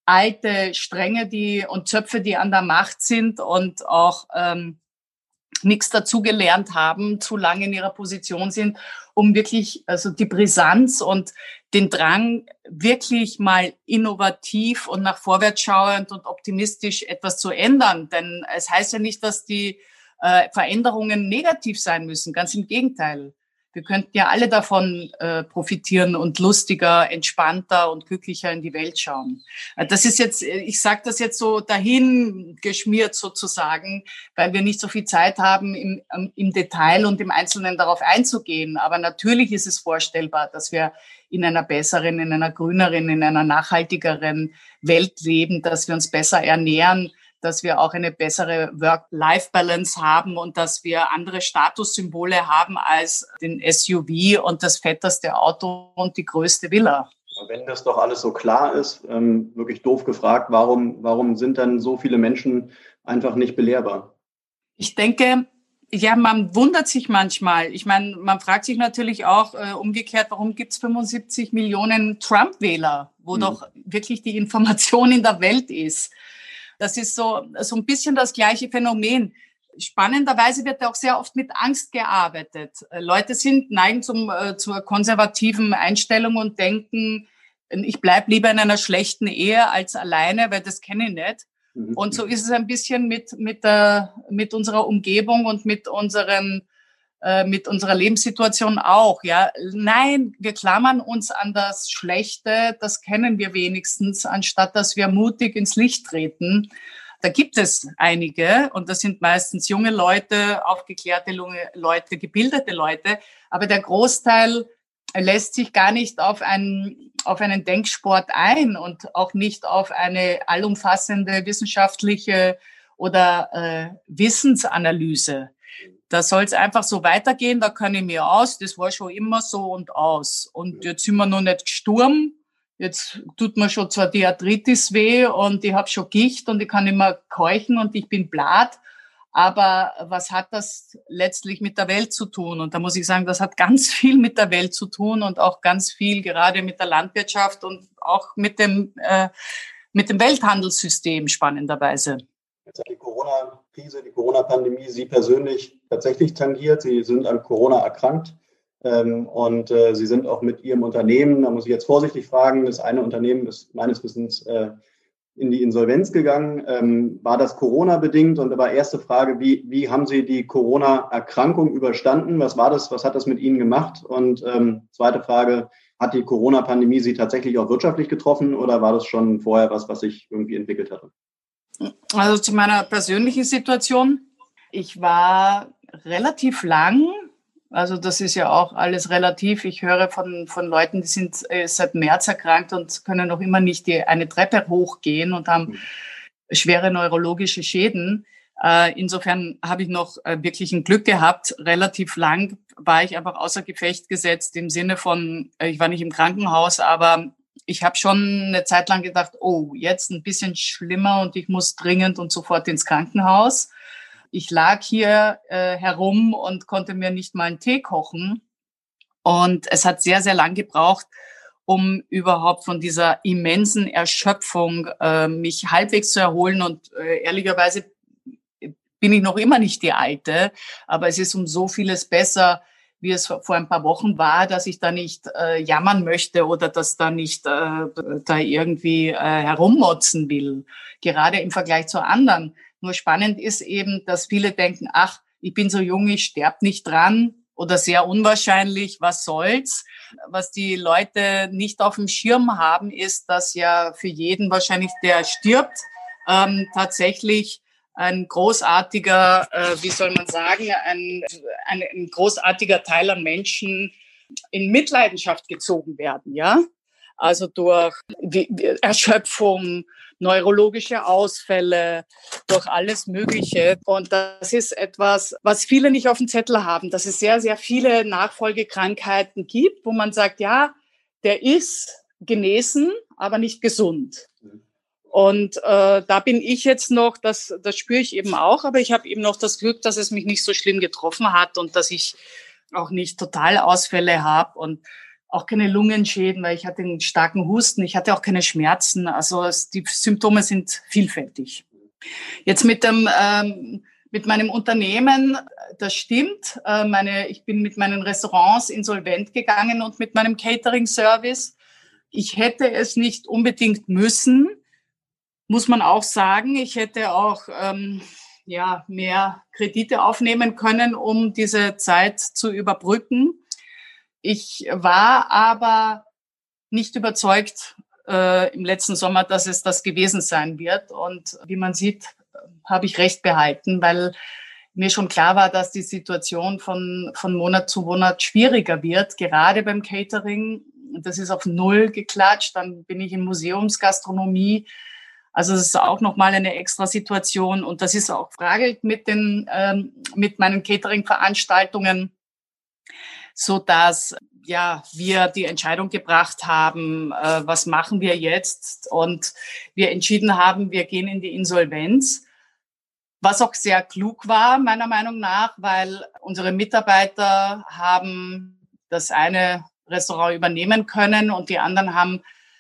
alte Stränge die, und Zöpfe, die an der Macht sind und auch ähm, nichts dazugelernt haben, zu lange in ihrer Position sind, um wirklich also die Brisanz und den Drang, wirklich mal innovativ und nach vorwärts schauend und optimistisch etwas zu ändern. Denn es heißt ja nicht, dass die äh, Veränderungen negativ sein müssen. Ganz im Gegenteil. Wir könnten ja alle davon äh, profitieren und lustiger, entspannter und glücklicher in die Welt schauen. Das ist jetzt, ich sage das jetzt so dahin geschmiert sozusagen, weil wir nicht so viel Zeit haben, im, im Detail und im Einzelnen darauf einzugehen. Aber natürlich ist es vorstellbar, dass wir in einer besseren, in einer grüneren, in einer nachhaltigeren Welt leben, dass wir uns besser ernähren, dass wir auch eine bessere Work-Life-Balance haben und dass wir andere Statussymbole haben als den S U V und das fetteste Auto und die größte Villa. Wenn das doch alles so klar ist, ähm, wirklich doof gefragt, warum, warum sind dann so viele Menschen einfach nicht belehrbar? Ich denke, ja, man wundert sich manchmal. Ich meine, man fragt sich natürlich auch äh, umgekehrt, warum gibt es fünfundsiebzig Millionen Trump-Wähler, wo mhm. doch wirklich die Information in der Welt ist. Das ist so, so ein bisschen das gleiche Phänomen. spannenderweise wird auch sehr oft mit Angst gearbeitet. Leute sind neigen zum, äh, zur konservativen Einstellung und denken, ich bleibe lieber in einer schlechten Ehe als alleine, weil das kenne ich nicht. Mhm. Und so ist es ein bisschen mit, mit, der, mit unserer Umgebung und mit unseren mit unserer Lebenssituation auch, ja. Nein, wir klammern uns an das Schlechte, das kennen wir wenigstens, anstatt dass wir mutig ins Licht treten. Da gibt es einige und das sind meistens junge Leute, aufgeklärte Leute, gebildete Leute, aber der Großteil lässt sich gar nicht auf einen, auf einen Denksport ein und auch nicht auf eine allumfassende wissenschaftliche oder äh, Wissensanalyse. Da soll es einfach so weitergehen, da kann ich mir aus, das war schon immer so und aus. Und jetzt sind wir noch nicht gestorben, jetzt tut mir schon zwar die Arthritis weh und ich habe schon Gicht und ich kann nicht mehr keuchen und ich bin blatt, aber was hat das letztlich mit der Welt zu tun? Und da muss ich sagen, das hat ganz viel mit der Welt zu tun und auch ganz viel gerade mit der Landwirtschaft und auch mit dem, äh, mit dem Welthandelssystem spannenderweise. Jetzt hat die Corona-Krise, die Corona-Pandemie Sie persönlich tatsächlich tangiert. Sie sind an Corona erkrankt ähm, und äh, Sie sind auch mit Ihrem Unternehmen, da muss ich jetzt vorsichtig fragen, das eine Unternehmen ist meines Wissens äh, in die Insolvenz gegangen. Ähm, war das Corona-bedingt? Und aber erste Frage, wie, wie haben Sie die Corona-Erkrankung überstanden? Was war das? Was hat das mit Ihnen gemacht? Und ähm, zweite Frage, hat die Corona-Pandemie Sie tatsächlich auch wirtschaftlich getroffen oder war das schon vorher was, was sich irgendwie entwickelt hatte? Also zu meiner persönlichen Situation. Ich war relativ lang, also das ist ja auch alles relativ. Ich höre von, von Leuten, die sind äh, seit März erkrankt und können noch immer nicht die, eine Treppe hochgehen und haben schwere neurologische Schäden. Äh, insofern habe ich noch äh, wirklich ein Glück gehabt. Relativ lang war ich einfach außer Gefecht gesetzt im Sinne von, äh, ich war nicht im Krankenhaus, aber ich habe schon eine Zeit lang gedacht, oh, jetzt ein bisschen schlimmer und ich muss dringend und sofort ins Krankenhaus. Ich lag hier äh, herum und konnte mir nicht mal einen Tee kochen. Und es hat sehr, sehr lang gebraucht, um überhaupt von dieser immensen Erschöpfung äh, mich halbwegs zu erholen. Und äh, ehrlicherweise bin ich noch immer nicht die Alte, aber es ist um so vieles besser, wie es vor ein paar Wochen war, dass ich da nicht äh, jammern möchte oder dass da nicht äh, da irgendwie äh, herummotzen will, gerade im Vergleich zu anderen. Nur spannend ist eben, dass viele denken, ach, ich bin so jung, ich sterb nicht dran oder sehr unwahrscheinlich, was soll's? Was die Leute nicht auf dem Schirm haben, ist, dass ja für jeden wahrscheinlich, der stirbt, ähm, tatsächlich ein großartiger, äh, wie soll man sagen, ein, ein, ein großartiger Teil an Menschen in Mitleidenschaft gezogen werden, ja? Also durch wie, Erschöpfung, neurologische Ausfälle, durch alles Mögliche. Und das ist etwas, was viele nicht auf dem Zettel haben, dass es sehr, sehr viele Nachfolgekrankheiten gibt, wo man sagt, ja, der ist genesen, aber nicht gesund. Und äh, da bin ich jetzt noch, das, das spüre ich eben auch, aber ich habe eben noch das Glück, dass es mich nicht so schlimm getroffen hat und dass ich auch nicht Totalausfälle habe und auch keine Lungenschäden, weil ich hatte einen starken Husten, ich hatte auch keine Schmerzen. Also es, die Symptome sind vielfältig. Jetzt mit dem ähm, mit meinem Unternehmen, das stimmt. Äh, meine, ich bin mit meinen Restaurants insolvent gegangen und mit meinem Catering-Service. Ich hätte es nicht unbedingt müssen. Muss man auch sagen, ich hätte auch ähm, ja, mehr Kredite aufnehmen können, um diese Zeit zu überbrücken. Ich war aber nicht überzeugt äh, im letzten Sommer, dass es das gewesen sein wird. Und wie man sieht, habe ich recht behalten, weil mir schon klar war, dass die Situation von, von Monat zu Monat schwieriger wird, gerade beim Catering. Das ist auf Null geklatscht. Dann bin ich in Museumsgastronomie. Also das ist auch nochmal eine extra Situation und das ist auch fraglich mit den ähm, mit meinen Catering-Veranstaltungen, so dass ja wir die Entscheidung gebracht haben, äh, was machen wir jetzt und wir entschieden haben, wir gehen in die Insolvenz, was auch sehr klug war meiner Meinung nach, weil unsere Mitarbeiter haben das eine Restaurant übernehmen können und die anderen haben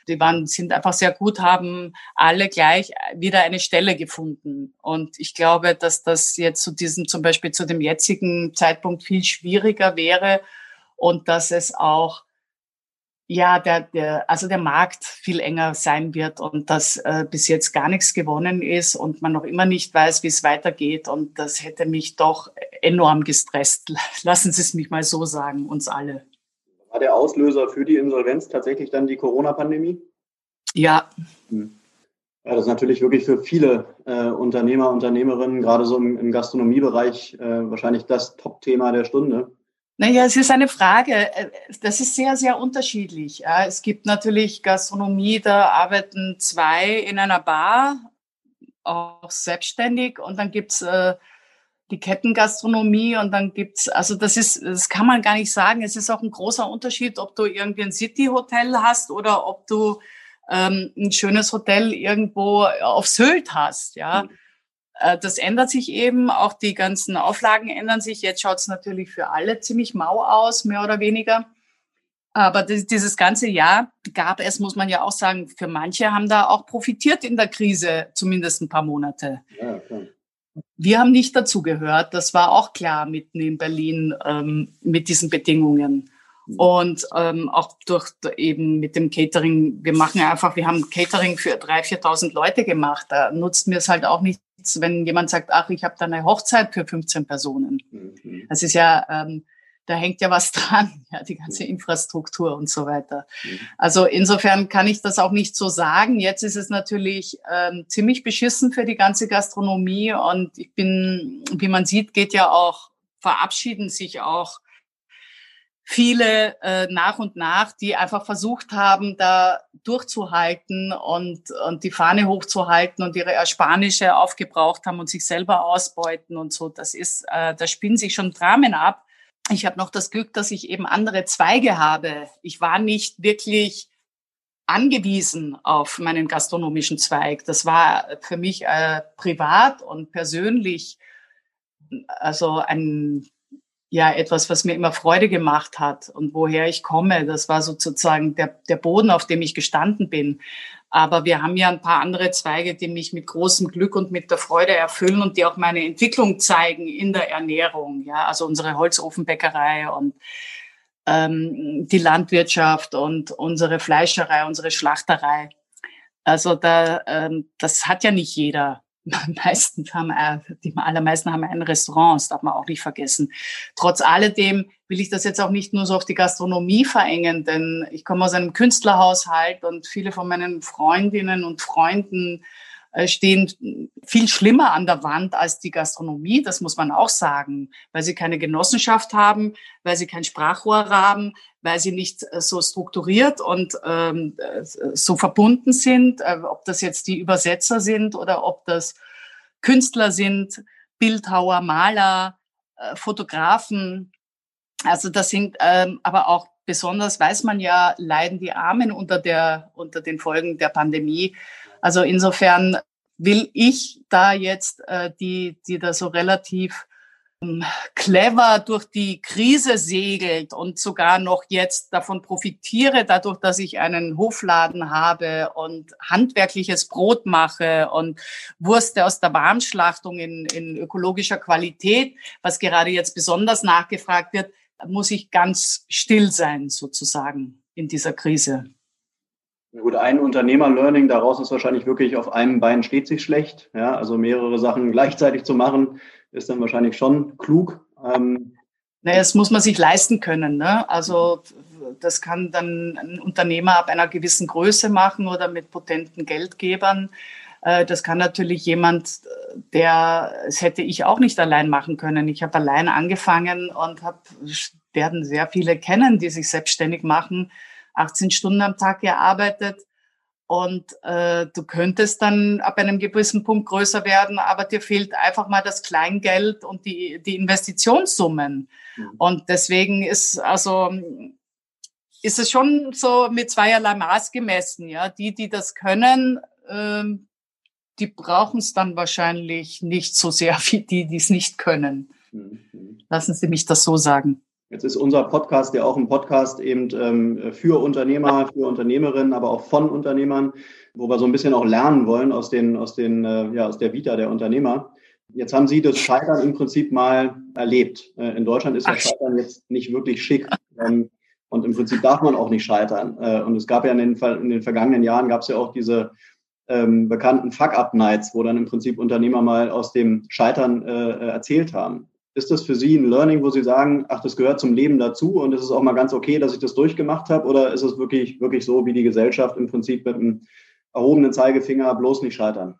die waren, sind einfach sehr gut, haben alle gleich wieder eine Stelle gefunden. Und ich glaube, dass das jetzt zu diesem, zum Beispiel zu dem jetzigen Zeitpunkt viel schwieriger wäre und dass es auch ja, der, der, also der Markt viel enger sein wird und dass äh, bis jetzt gar nichts gewonnen ist und man noch immer nicht weiß, wie es weitergeht. Und das hätte mich doch enorm gestresst. Lassen Sie es mich mal so sagen, uns alle. War der Auslöser für die Insolvenz tatsächlich dann die Corona-Pandemie? Ja. Hm. Ja, das ist natürlich wirklich für viele äh, Unternehmer, Unternehmerinnen, gerade so im, im Gastronomiebereich, äh, wahrscheinlich das Top-Thema der Stunde. Naja, es ist eine Frage, das ist sehr, sehr unterschiedlich. Es gibt natürlich Gastronomie, da arbeiten zwei in einer Bar, auch selbstständig, und dann gibt's äh, die Kettengastronomie und dann gibt's, also das ist, das kann man gar nicht sagen. Es ist auch ein großer Unterschied, ob du irgendwie ein City-Hotel hast oder ob du ähm, ein schönes Hotel irgendwo auf Sylt hast, ja. Mhm. Das ändert sich eben, auch die ganzen Auflagen ändern sich. Jetzt schaut es natürlich für alle ziemlich mau aus, mehr oder weniger. Aber das, dieses ganze Jahr gab es, muss man ja auch sagen, für manche haben da auch profitiert in der Krise, zumindest ein paar Monate. Ja, klar. Wir haben nicht dazu gehört, das war auch klar mitten in Berlin ähm, mit diesen Bedingungen. Und ähm, auch durch eben mit dem Catering, wir machen einfach, wir haben Catering für dreitausend, viertausend Leute gemacht. Da nutzt mir es halt auch nichts, wenn jemand sagt, ach, ich habe da eine Hochzeit für fünfzehn Personen. Mhm. Das ist ja, ähm, da hängt ja was dran, ja, die ganze Infrastruktur und so weiter. Mhm. Also insofern kann ich das auch nicht so sagen. Jetzt ist es natürlich ähm, ziemlich beschissen für die ganze Gastronomie und ich bin, wie man sieht, geht ja auch, verabschieden sich auch viele äh, nach und nach, die einfach versucht haben, da durchzuhalten und, und die Fahne hochzuhalten und ihre Ersparnisse aufgebraucht haben und sich selber ausbeuten und so. Das ist, äh, da spielen sich schon Dramen ab. Ich habe noch das Glück, dass ich eben andere Zweige habe. Ich war nicht wirklich angewiesen auf meinen gastronomischen Zweig. Das war für mich äh, privat und persönlich also ein ja, etwas, was mir immer Freude gemacht hat und woher ich komme. Das war sozusagen der, der Boden, auf dem ich gestanden bin. Aber wir haben ja ein paar andere Zweige, die mich mit großem Glück und mit der Freude erfüllen und die auch meine Entwicklung zeigen in der Ernährung. Ja, also unsere Holzofenbäckerei und ähm, die Landwirtschaft und unsere Fleischerei, unsere Schlachterei. Also da, ähm, das hat ja nicht jeder. Die meisten haben, die allermeisten haben ein Restaurant, das darf man auch nicht vergessen. Trotz alledem will ich das jetzt auch nicht nur so auf die Gastronomie verengen, denn ich komme aus einem Künstlerhaushalt und viele von meinen Freundinnen und Freunden stehen viel schlimmer an der Wand als die Gastronomie, das muss man auch sagen, weil sie keine Genossenschaft haben, weil sie kein Sprachrohr haben, weil sie nicht so strukturiert und ähm, so verbunden sind, äh, ob das jetzt die Übersetzer sind oder ob das Künstler sind, Bildhauer, Maler, äh, Fotografen. Also das sind ähm, aber auch besonders, weiß man ja, leiden die Armen unter der unter den Folgen der Pandemie. Also insofern will ich da jetzt, äh, die, die da so relativ ähm, clever durch die Krise segelt und sogar noch jetzt davon profitiere, dadurch, dass ich einen Hofladen habe und handwerkliches Brot mache und Würste aus der Warmschlachtung in, in ökologischer Qualität, was gerade jetzt besonders nachgefragt wird, muss ich ganz still sein, sozusagen, in dieser Krise. Ja gut, ein Unternehmer-Learning daraus ist wahrscheinlich wirklich, auf einem Bein steht sich schlecht. Ja, also mehrere Sachen gleichzeitig zu machen, ist dann wahrscheinlich schon klug. Ähm naja, das muss man sich leisten können, ne? Also das kann dann ein Unternehmer ab einer gewissen Größe machen oder mit potenten Geldgebern. Das kann natürlich jemand, der, das hätte ich auch nicht allein machen können. Ich habe allein angefangen und habe, werden sehr viele kennen, die sich selbstständig machen, achtzehn Stunden am Tag gearbeitet und äh, du könntest dann ab einem gewissen Punkt größer werden, aber dir fehlt einfach mal das Kleingeld und die, die Investitionssummen. Mhm. Und deswegen ist also ist es schon so mit zweierlei Maß gemessen. Ja, die, die das können, ähm, die brauchen es dann wahrscheinlich nicht so sehr wie die, die es nicht können. Mhm. Lassen Sie mich das so sagen. Jetzt ist unser Podcast ja auch ein Podcast eben ähm, für Unternehmer, für Unternehmerinnen, aber auch von Unternehmern, wo wir so ein bisschen auch lernen wollen aus den, aus den, äh, ja, aus der Vita der Unternehmer. Jetzt haben Sie das Scheitern im Prinzip mal erlebt. Äh, in Deutschland ist ja Scheitern jetzt nicht wirklich schick. Ähm, und im Prinzip darf man auch nicht scheitern. Äh, und es gab ja in den, in den vergangenen Jahren gab es ja auch diese ähm, bekannten Fuck-Up-Nights, wo dann im Prinzip Unternehmer mal aus dem Scheitern äh, erzählt haben. Ist das für Sie ein Learning, wo Sie sagen, ach, das gehört zum Leben dazu und es ist auch mal ganz okay, dass ich das durchgemacht habe? Oder ist es wirklich, wirklich so, wie die Gesellschaft im Prinzip mit einem erhobenen Zeigefinger bloß nicht scheitern?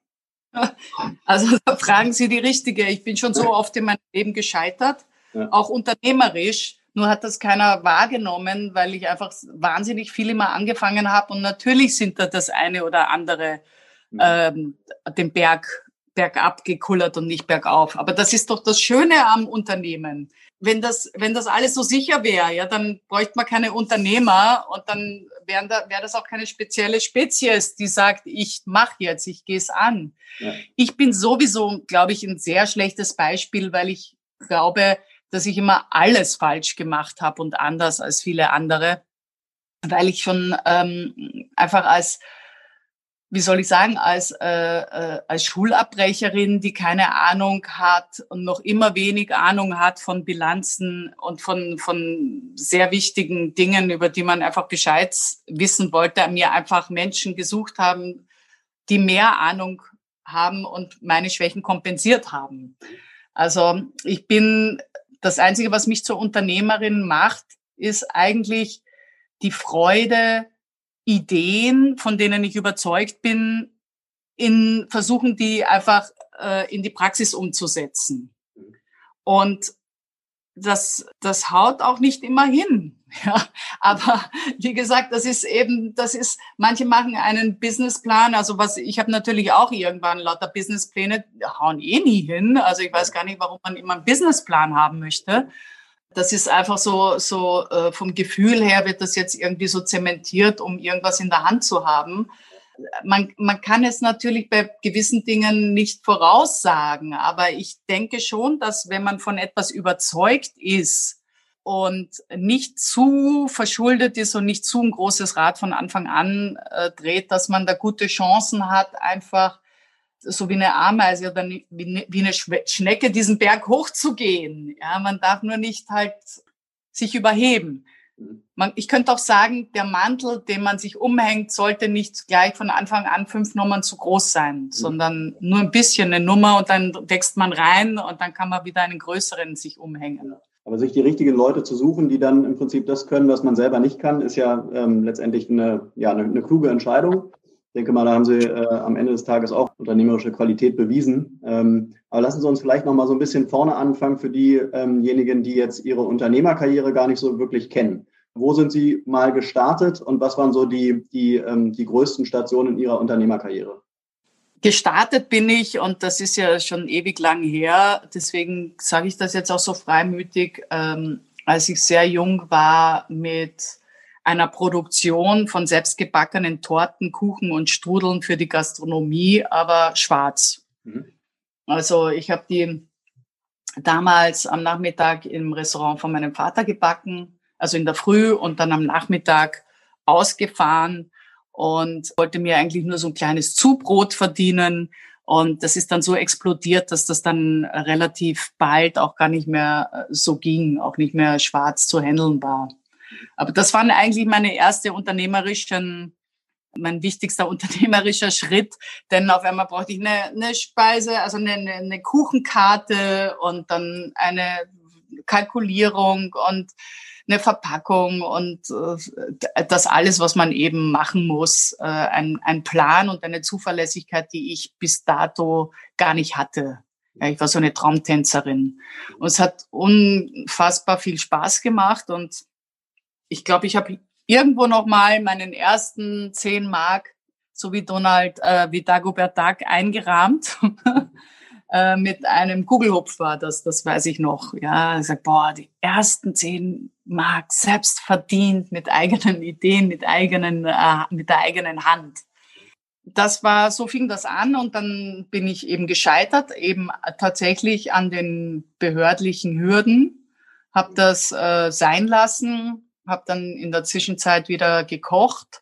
Also da fragen Sie die Richtige. Ich bin schon so oft in meinem Leben gescheitert, ja. Auch unternehmerisch. Nur hat das keiner wahrgenommen, weil ich einfach wahnsinnig viel immer angefangen habe. Und natürlich sind da das eine oder andere mhm. ähm, den Berg bergab gekullert und nicht bergauf. Aber das ist doch das Schöne am Unternehmen. Wenn das, wenn das alles so sicher wäre, ja, dann bräuchte man keine Unternehmer und dann wäre da, wäre das auch keine spezielle Spezies, die sagt, ich mache jetzt, ich gehe es an. Ja. Ich bin sowieso, glaube ich, ein sehr schlechtes Beispiel, weil ich glaube, dass ich immer alles falsch gemacht habe und anders als viele andere, weil ich schon ähm, einfach als wie soll ich sagen, als, äh, äh, als Schulabbrecherin, die keine Ahnung hat und noch immer wenig Ahnung hat von Bilanzen und von, von sehr wichtigen Dingen, über die man einfach Bescheid wissen wollte, mir einfach Menschen gesucht haben, die mehr Ahnung haben und meine Schwächen kompensiert haben. Also ich bin, das Einzige, was mich zur Unternehmerin macht, ist eigentlich die Freude, Ideen, von denen ich überzeugt bin, in versuchen, die einfach äh, in die Praxis umzusetzen. Und das, das haut auch nicht immer hin. Ja, aber wie gesagt, das ist eben, das ist, manche machen einen Businessplan, also was, ich habe natürlich auch irgendwann lauter Businesspläne, hauen eh nie hin. Also ich weiß gar nicht, warum man immer einen Businessplan haben möchte. Das ist einfach so, so äh, vom Gefühl her wird das jetzt irgendwie so zementiert, um irgendwas in der Hand zu haben. Man, man kann es natürlich bei gewissen Dingen nicht voraussagen, aber ich denke schon, dass wenn man von etwas überzeugt ist und nicht zu verschuldet ist und nicht zu ein großes Rad von Anfang an äh, dreht, dass man da gute Chancen hat, einfach so wie eine Ameise oder wie eine Schnecke diesen Berg hochzugehen. Ja, man darf nur nicht halt sich überheben. Man, ich könnte auch sagen, der Mantel, den man sich umhängt, sollte nicht gleich von Anfang an fünf Nummern zu groß sein, mhm. sondern nur ein bisschen eine Nummer und dann wächst man rein und dann kann man wieder einen größeren sich umhängen. Aber sich die richtigen Leute zu suchen, die dann im Prinzip das können, was man selber nicht kann, ist ja ähm, letztendlich eine, ja, eine, eine kluge Entscheidung. Ich denke mal, da haben Sie äh, am Ende des Tages auch unternehmerische Qualität bewiesen. Ähm, aber lassen Sie uns vielleicht noch mal so ein bisschen vorne anfangen für diejenigen, ähm die jetzt ihre Unternehmerkarriere gar nicht so wirklich kennen. Wo sind Sie mal gestartet und was waren so die, die, ähm, die größten Stationen in Ihrer Unternehmerkarriere? Gestartet bin ich, und das ist ja schon ewig lang her, deswegen sage ich das jetzt auch so freimütig, ähm, als ich sehr jung war mit einer Produktion von selbstgebackenen Torten, Kuchen und Strudeln für die Gastronomie, aber schwarz. Mhm. Also ich habe die damals am Nachmittag im Restaurant von meinem Vater gebacken, also in der Früh und dann am Nachmittag ausgefahren und wollte mir eigentlich nur so ein kleines Zubrot verdienen. Und das ist dann so explodiert, dass das dann relativ bald auch gar nicht mehr so ging, auch nicht mehr schwarz zu handeln war. Aber das waren eigentlich meine erste unternehmerischen, mein wichtigster unternehmerischer Schritt, denn auf einmal brauchte ich eine, eine Speise, also eine, eine Kuchenkarte und dann eine Kalkulierung und eine Verpackung und äh, das alles, was man eben machen muss, äh, ein, ein Plan und eine Zuverlässigkeit, die ich bis dato gar nicht hatte. Ja, ich war so eine Traumtänzerin und es hat unfassbar viel Spaß gemacht und ich glaube, ich habe irgendwo noch mal meinen ersten zehn Mark, so wie Donald, äh, wie Dagobert Duck, eingerahmt. äh, mit einem Kugelhupf war das, das weiß ich noch. Ja, ich sag, boah, die ersten zehn Mark selbst verdient mit eigenen Ideen, mit eigenen, äh, mit der eigenen Hand. Das war, so fing das an und dann bin ich eben gescheitert, eben tatsächlich an den behördlichen Hürden. habe das äh, sein lassen, habe dann in der Zwischenzeit wieder gekocht.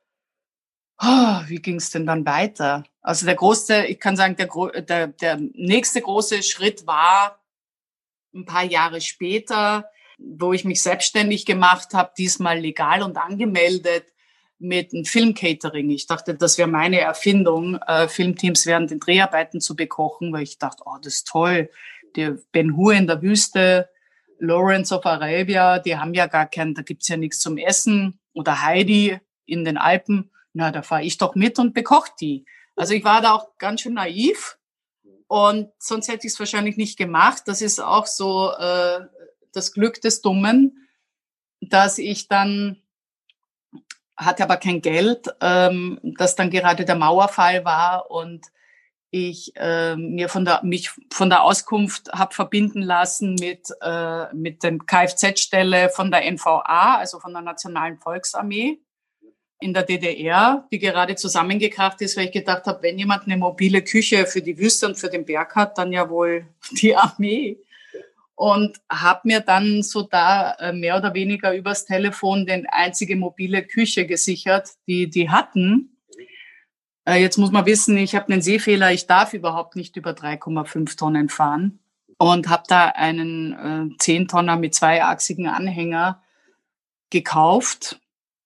Oh, wie ging es denn dann weiter? Also der große, ich kann sagen, der, der, der nächste große Schritt war ein paar Jahre später, wo ich mich selbstständig gemacht habe, diesmal legal und angemeldet mit einem Filmcatering. Ich dachte, das wäre meine Erfindung, äh, Filmteams während den Dreharbeiten zu bekochen, weil ich dachte, oh, das ist toll. Der Ben Hur in der Wüste, Lawrence of Arabia, die haben ja gar keinen, da gibt's ja nichts zum Essen. Oder Heidi in den Alpen, na, da fahre ich doch mit und bekoche die. Also ich war da auch ganz schön naiv und sonst hätte ich es wahrscheinlich nicht gemacht. Das ist auch so äh, das Glück des Dummen, dass ich dann, hatte aber kein Geld, ähm, dass dann gerade der Mauerfall war und ich äh, mir von der mich von der Auskunft habe verbinden lassen mit äh, mit dem Kfz-Stelle von der N V A, also von der Nationalen Volksarmee in der D D R, die gerade zusammengekracht ist, weil ich gedacht habe, wenn jemand eine mobile Küche für die Wüste und für den Berg hat, dann ja wohl die Armee. Und habe mir dann so da äh, mehr oder weniger übers Telefon den einzige mobile Küche gesichert, die die hatten. Äh, jetzt muss man wissen, ich habe einen Sehfehler, ich darf überhaupt nicht über drei Komma fünf Tonnen fahren und habe da einen äh, zehn Tonner mit zweiachsigen Anhänger gekauft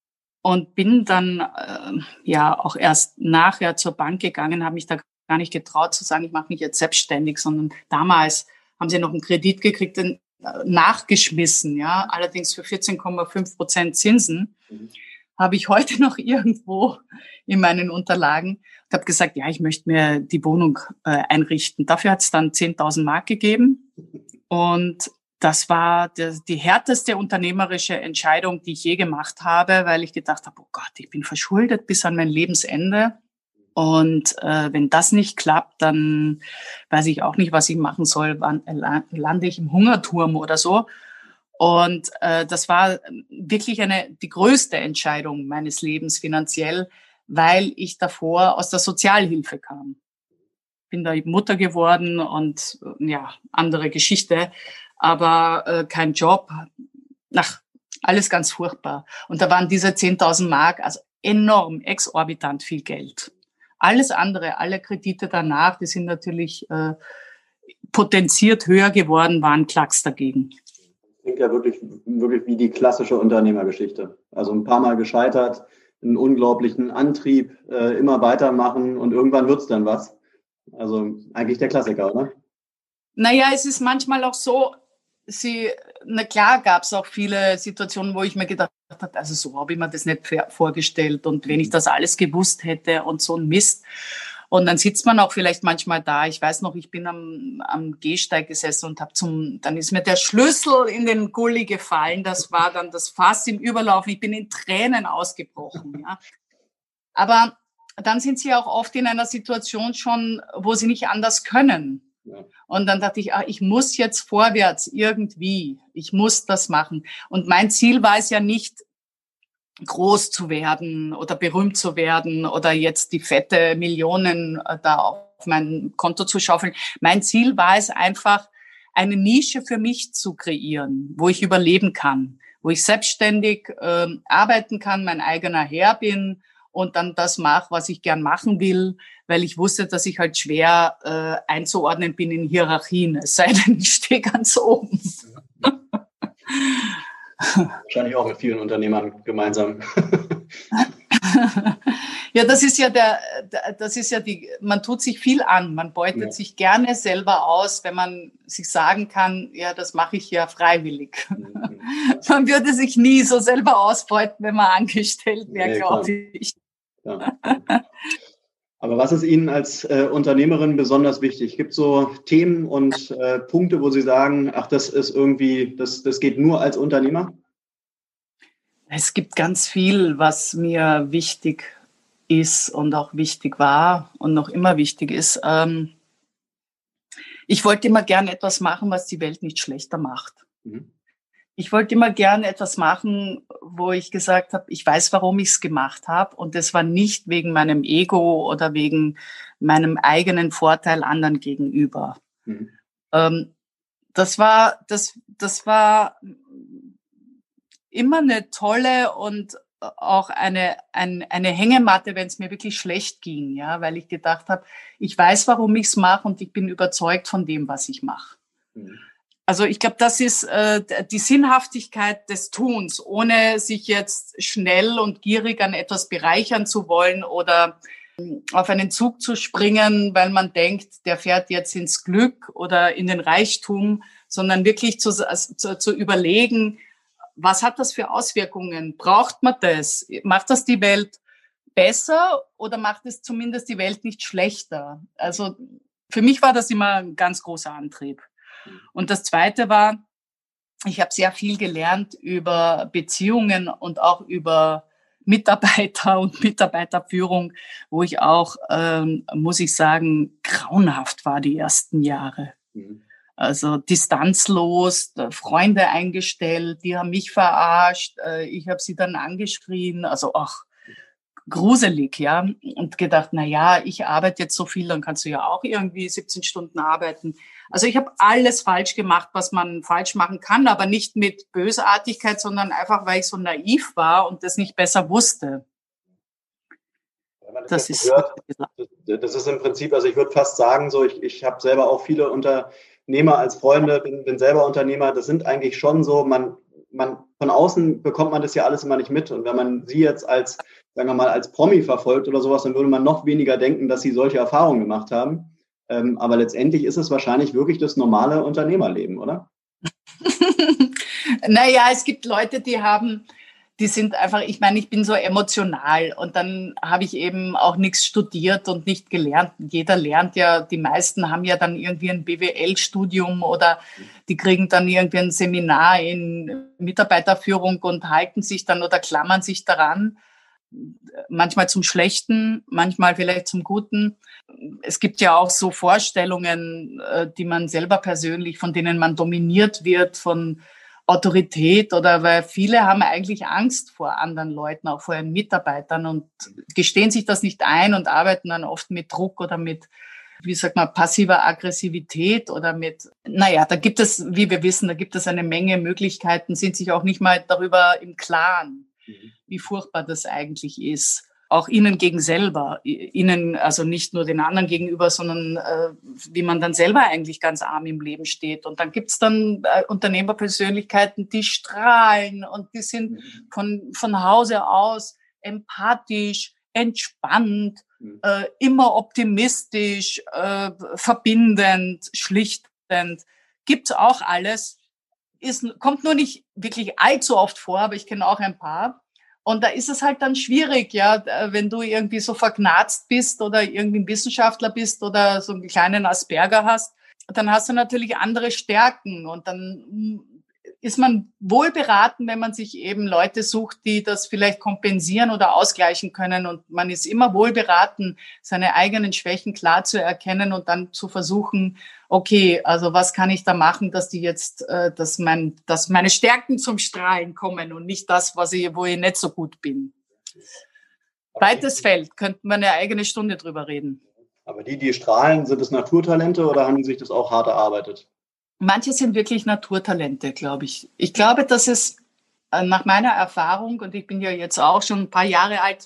und bin dann äh, ja auch erst nachher zur Bank gegangen, habe mich da gar nicht getraut zu sagen, ich mache mich jetzt selbstständig, sondern damals haben sie noch einen Kredit gekriegt, den, äh, nachgeschmissen, ja, allerdings für vierzehn Komma fünf Prozent Zinsen, mhm. habe ich heute noch irgendwo in meinen Unterlagen und habe gesagt, ja, ich möchte mir die Wohnung äh, einrichten. Dafür hat es dann zehntausend Mark gegeben und das war der, die härteste unternehmerische Entscheidung, die ich je gemacht habe, weil ich gedacht habe, oh Gott, ich bin verschuldet bis an mein Lebensende. Und äh, wenn das nicht klappt, dann weiß ich auch nicht, was ich machen soll. Wann lande ich im Hungerturm oder so? Und äh, das war wirklich eine die größte Entscheidung meines Lebens finanziell, weil ich davor aus der Sozialhilfe kam. Bin da Mutter geworden und ja, andere Geschichte, aber äh, kein Job. Ach, alles ganz furchtbar. Und da waren diese zehntausend Mark, also enorm, exorbitant viel Geld. Alles andere, alle Kredite danach, die sind natürlich äh, potenziert höher geworden, waren Klacks dagegen. Klingt ja wirklich, wirklich wie die klassische Unternehmergeschichte. Also ein paar Mal gescheitert, einen unglaublichen Antrieb, äh, immer weitermachen und irgendwann wird's dann was. Also eigentlich der Klassiker, oder? Naja, es ist manchmal auch so, sie, na klar gab es auch viele Situationen, wo ich mir gedacht habe, also so habe ich mir das nicht vorgestellt und wenn ich das alles gewusst hätte und so ein Mist. Und dann sitzt man auch vielleicht manchmal da. Ich weiß noch, ich bin am, am Gehsteig gesessen und habe zum, dann ist mir der Schlüssel in den Gully gefallen. Das war dann das Fass im Überlaufen. Ich bin in Tränen ausgebrochen. Ja. Aber dann sind sie auch oft in einer Situation schon, wo sie nicht anders können. Ja. Und dann dachte ich, ah, ich muss jetzt vorwärts irgendwie. Ich muss das machen. Und mein Ziel war es ja nicht, groß zu werden oder berühmt zu werden oder jetzt die fette Millionen da auf mein Konto zu schaufeln. Mein Ziel war es einfach, eine Nische für mich zu kreieren, wo ich überleben kann, wo ich selbstständig äh, arbeiten kann, mein eigener Herr bin und dann das mache, was ich gern machen will, weil ich wusste, dass ich halt schwer äh, einzuordnen bin in Hierarchien, es sei denn, ich stehe ganz oben. Wahrscheinlich auch mit vielen Unternehmern gemeinsam. Ja, das ist ja der, das ist ja die, man tut sich viel an, man beutet ja. sich gerne selber aus, wenn man sich sagen kann, ja, das mache ich ja freiwillig. Mhm. Man würde sich nie so selber ausbeuten, wenn man angestellt wäre, nee, glaube ich. Ja. Aber was ist Ihnen als äh, Unternehmerin besonders wichtig? Gibt es so Themen und äh, Punkte, wo Sie sagen, ach, das ist irgendwie, das, das geht nur als Unternehmer? Es gibt ganz viel, was mir wichtig ist und auch wichtig war und noch immer wichtig ist. Ähm, ich wollte immer gerne etwas machen, was die Welt nicht schlechter macht. Mhm. Ich wollte immer gerne etwas machen, wo ich gesagt habe, ich weiß, warum ich es gemacht habe. Und das war nicht wegen meinem Ego oder wegen meinem eigenen Vorteil anderen gegenüber. Mhm. Ähm, Das war, das, das war immer eine tolle und auch eine, ein, eine Hängematte, wenn es mir wirklich schlecht ging, ja, weil ich gedacht habe, ich weiß, warum ich es mache und ich bin überzeugt von dem, was ich mache. Mhm. Also ich glaube, das ist äh, die Sinnhaftigkeit des Tuns, ohne sich jetzt schnell und gierig an etwas bereichern zu wollen oder auf einen Zug zu springen, weil man denkt, der fährt jetzt ins Glück oder in den Reichtum, sondern wirklich zu, zu, zu überlegen, was hat das für Auswirkungen? Braucht man das? Macht das die Welt besser oder macht es zumindest die Welt nicht schlechter? Also für mich war das immer ein ganz großer Antrieb. Und das Zweite war, ich habe sehr viel gelernt über Beziehungen und auch über Mitarbeiter und Mitarbeiterführung, wo ich auch, ähm, muss ich sagen, grauenhaft war die ersten Jahre. Mhm. Also distanzlos, Freunde eingestellt, die haben mich verarscht, ich habe sie dann angeschrien, also ach, gruselig, ja, und gedacht, na ja, ich arbeite jetzt so viel, dann kannst du ja auch irgendwie siebzehn Stunden arbeiten. Also ich habe alles falsch gemacht, was man falsch machen kann, aber nicht mit Bösartigkeit, sondern einfach, weil ich so naiv war und das nicht besser wusste. Das, das, ist, hört, das ist im Prinzip, also ich würde fast sagen, so ich, ich habe selber auch viele Unternehmer als Freunde, bin, bin selber Unternehmer, das sind eigentlich schon so, man, man von außen bekommt man das ja alles immer nicht mit und wenn man sie jetzt als, sagen wir mal, als Promi verfolgt oder sowas, dann würde man noch weniger denken, dass sie solche Erfahrungen gemacht haben. Ähm, aber letztendlich ist es wahrscheinlich wirklich das normale Unternehmerleben, oder? Naja, es gibt Leute, die haben, die sind einfach, ich meine, ich bin so emotional und dann habe ich eben auch nichts studiert und nicht gelernt. Jeder lernt ja, die meisten haben ja dann irgendwie ein B W L-Studium oder die kriegen dann irgendwie ein Seminar in Mitarbeiterführung und halten sich dann oder klammern sich daran. Manchmal zum Schlechten, manchmal vielleicht zum Guten. Es gibt ja auch so Vorstellungen, die man selber persönlich, von denen man dominiert wird, von Autorität oder weil viele haben eigentlich Angst vor anderen Leuten, auch vor ihren Mitarbeitern und gestehen sich das nicht ein und arbeiten dann oft mit Druck oder mit, wie sagt man, passiver Aggressivität oder mit, naja, da gibt es, wie wir wissen, da gibt es eine Menge Möglichkeiten, sind sich auch nicht mal darüber im Klaren, wie furchtbar das eigentlich ist. Auch ihnen gegen selber, ihnen, also nicht nur den anderen gegenüber, sondern äh, wie man dann selber eigentlich ganz arm im Leben steht. Und dann gibt's dann äh, Unternehmerpersönlichkeiten, die strahlen und die sind von, von Hause aus empathisch, entspannt, äh, immer optimistisch, äh, verbindend, schlichtend. Gibt's auch alles. Ist, kommt nur nicht wirklich allzu oft vor, aber ich kenne auch ein paar. Und da ist es halt dann schwierig, ja, wenn du irgendwie so verknarzt bist oder irgendwie ein Wissenschaftler bist oder so einen kleinen Asperger hast, dann hast du natürlich andere Stärken und dann ist man wohl beraten, wenn man sich eben Leute sucht, die das vielleicht kompensieren oder ausgleichen können und man ist immer wohl beraten, seine eigenen Schwächen klar zu erkennen und dann zu versuchen, okay, also was kann ich da machen, dass die jetzt, äh, dass mein, dass meine Stärken zum Strahlen kommen und nicht das, was ich, wo ich nicht so gut bin. Weites Feld, könnten wir eine eigene Stunde drüber reden. Aber die, die strahlen, sind es Naturtalente oder haben die sich das auch hart erarbeitet? Manche sind wirklich Naturtalente, glaube ich. Ich glaube, dass es äh, nach meiner Erfahrung, und ich bin ja jetzt auch schon ein paar Jahre alt,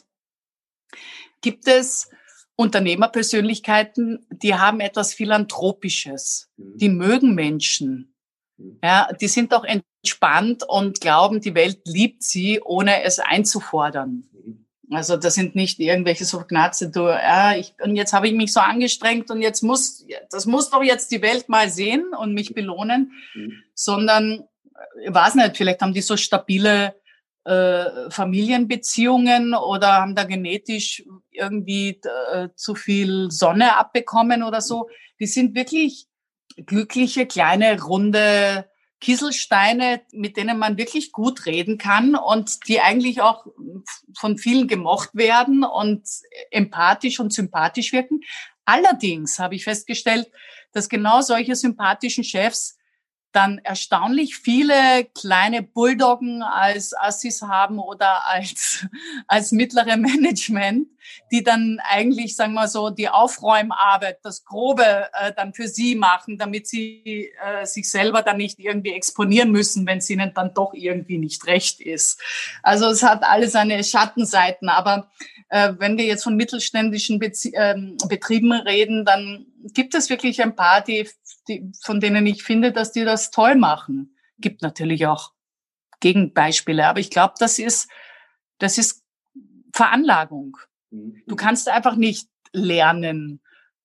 gibt es Unternehmerpersönlichkeiten, die haben etwas Philanthropisches. Mhm. Die mögen Menschen. Mhm. Ja, die sind auch entspannt und glauben, die Welt liebt sie, ohne es einzufordern. Mhm. Also das sind nicht irgendwelche so Gnatze, du, ja, ich, und jetzt habe ich mich so angestrengt und jetzt muss, das muss doch jetzt die Welt mal sehen und mich belohnen, mhm. sondern, ich weiß nicht, vielleicht haben die so stabile äh, Familienbeziehungen oder haben da genetisch irgendwie äh, zu viel Sonne abbekommen oder so. Die sind wirklich glückliche, kleine, runde Kieselsteine, mit denen man wirklich gut reden kann und die eigentlich auch von vielen gemocht werden und empathisch und sympathisch wirken. Allerdings habe ich festgestellt, dass genau solche sympathischen Chefs dann erstaunlich viele kleine Bulldoggen als Assis haben oder als, als mittlere Management, die dann eigentlich, sagen wir so, die Aufräumarbeit, das Grobe äh, dann für sie machen, damit sie äh, sich selber dann nicht irgendwie exponieren müssen, wenn es ihnen dann doch irgendwie nicht recht ist. Also es hat alles seine Schattenseiten, aber äh, wenn wir jetzt von mittelständischen Bezie- äh, Betrieben reden, dann gibt es wirklich ein paar, die, die, von denen ich finde, dass die das toll machen. Gibt natürlich auch Gegenbeispiele, aber ich glaube, das ist, das ist Veranlagung. Du kannst einfach nicht lernen,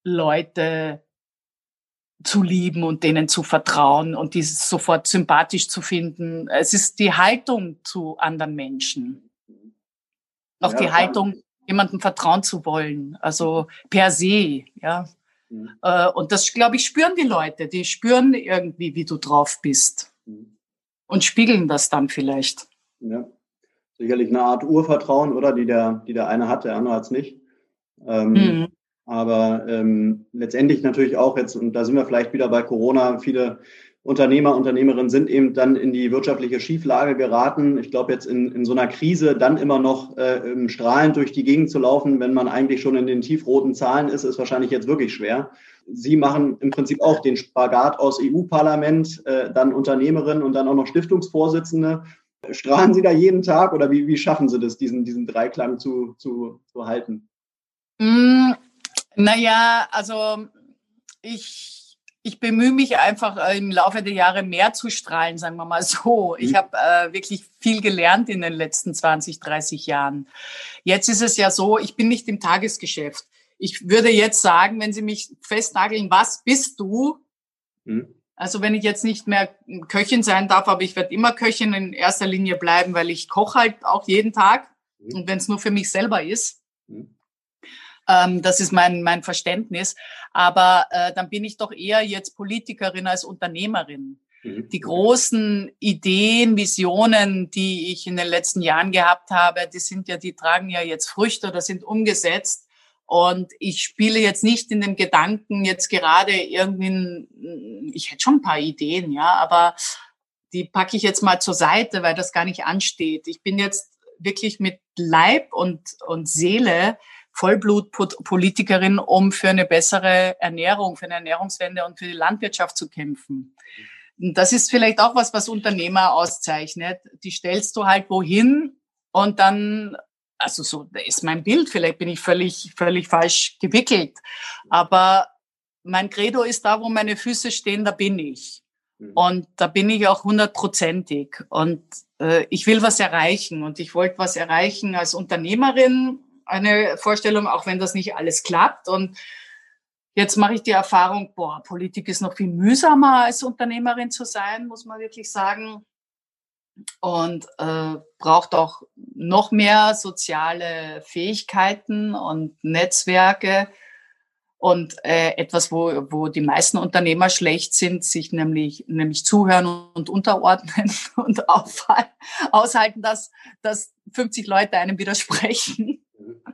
Leute zu lieben und denen zu vertrauen und die sofort sympathisch zu finden. Es ist die Haltung zu anderen Menschen. Auch ja, die Haltung, jemandem vertrauen zu wollen. Also per se, ja. Mhm. Und das, glaube ich, spüren die Leute. Die spüren irgendwie, wie du drauf bist. Mhm. Und spiegeln das dann vielleicht. Ja, sicherlich eine Art Urvertrauen, oder? Die der, die der eine hat, der andere hat es nicht. Ähm, mhm. Aber ähm, letztendlich natürlich auch jetzt, und da sind wir vielleicht wieder bei Corona, viele Unternehmer, Unternehmerinnen sind eben dann in die wirtschaftliche Schieflage geraten. Ich glaube, jetzt in, in so einer Krise dann immer noch äh, strahlend durch die Gegend zu laufen, wenn man eigentlich schon in den tiefroten Zahlen ist, ist wahrscheinlich jetzt wirklich schwer. Sie machen im Prinzip auch den Spagat aus E U-Parlament, äh, dann Unternehmerin und dann auch noch Stiftungsvorsitzende. Strahlen Sie da jeden Tag oder wie, wie schaffen Sie das, diesen, diesen Dreiklang zu, zu, zu halten? Mm, naja, also ich... Ich bemühe mich einfach im Laufe der Jahre mehr zu strahlen, sagen wir mal so. Ich habe äh, wirklich viel gelernt in den letzten zwanzig, dreißig Jahren. Jetzt ist es ja so, ich bin nicht im Tagesgeschäft. Ich würde jetzt sagen, wenn Sie mich festnageln, was bist du? Mhm. Also wenn ich jetzt nicht mehr Köchin sein darf, aber ich werde immer Köchin in erster Linie bleiben, weil ich koche halt auch jeden Tag. Mhm. Und wenn es nur für mich selber ist. Mhm. Das ist mein, mein Verständnis. Aber äh, dann bin ich doch eher jetzt Politikerin als Unternehmerin. Mhm. Die großen Ideen, Visionen, die ich in den letzten Jahren gehabt habe, die sind ja, die tragen ja jetzt Früchte oder sind umgesetzt. Und ich spiele jetzt nicht in dem Gedanken jetzt gerade irgendwie, ich hätte schon ein paar Ideen, ja, aber die packe ich jetzt mal zur Seite, weil das gar nicht ansteht. Ich bin jetzt wirklich mit Leib und, und Seele Vollblutpolitikerin, um für eine bessere Ernährung, für eine Ernährungswende und für die Landwirtschaft zu kämpfen. Und das ist vielleicht auch was, was Unternehmer auszeichnet. Die stellst du halt wohin und dann, also so, da ist mein Bild, vielleicht bin ich völlig, völlig falsch gewickelt. Aber mein Credo ist da, wo meine Füße stehen, da bin ich. Und da bin ich auch hundertprozentig. Und äh, ich will was erreichen. Und ich wollte was erreichen als Unternehmerin, eine Vorstellung, auch wenn das nicht alles klappt. Und jetzt mache ich die Erfahrung, boah, Politik ist noch viel mühsamer als Unternehmerin zu sein, muss man wirklich sagen. Und äh, braucht auch noch mehr soziale Fähigkeiten und Netzwerke. Und äh, etwas, wo, wo die meisten Unternehmer schlecht sind, sich nämlich, nämlich zuhören und unterordnen und auffallen, aushalten, dass, dass fünfzig Leute einem widersprechen.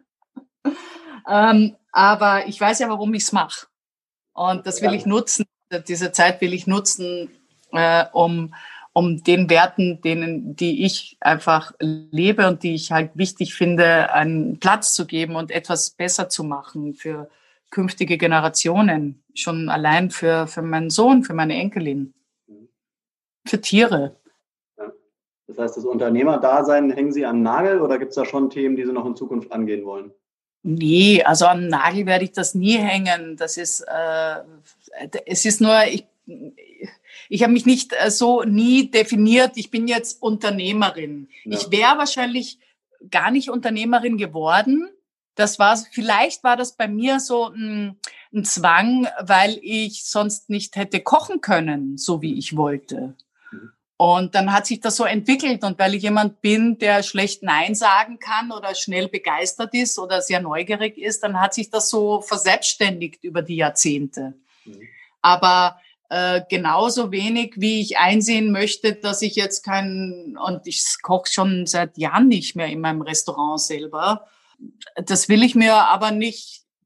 ähm, aber ich weiß ja, warum ich es mache. Und das will ich nutzen, diese Zeit will ich nutzen, äh, um, um den Werten, denen, die ich einfach lebe und die ich halt wichtig finde, einen Platz zu geben und etwas besser zu machen für künftige Generationen. Schon allein für, für meinen Sohn, für meine Enkelin. Für Tiere. Das heißt, das Unternehmerdasein, hängen Sie an den Nagel oder gibt es da schon Themen, die Sie noch in Zukunft angehen wollen? Nee, also an den Nagel werde ich das nie hängen. Das ist, äh, es ist nur, ich, ich habe mich nicht so nie definiert, ich bin jetzt Unternehmerin. Ja. Ich wäre wahrscheinlich gar nicht Unternehmerin geworden. Das war, vielleicht war das bei mir so ein, ein Zwang, weil ich sonst nicht hätte kochen können, so wie ich wollte. Mhm. Und dann hat sich das so entwickelt. Und weil ich jemand bin, der schlecht Nein sagen kann oder schnell begeistert ist oder sehr neugierig ist, dann hat sich das so verselbstständigt über die Jahrzehnte. Mhm. Aber äh, genauso wenig, wie ich einsehen möchte, dass ich jetzt kein, und ich koche schon seit Jahren nicht mehr in meinem Restaurant selber. Das will ich mir aber nicht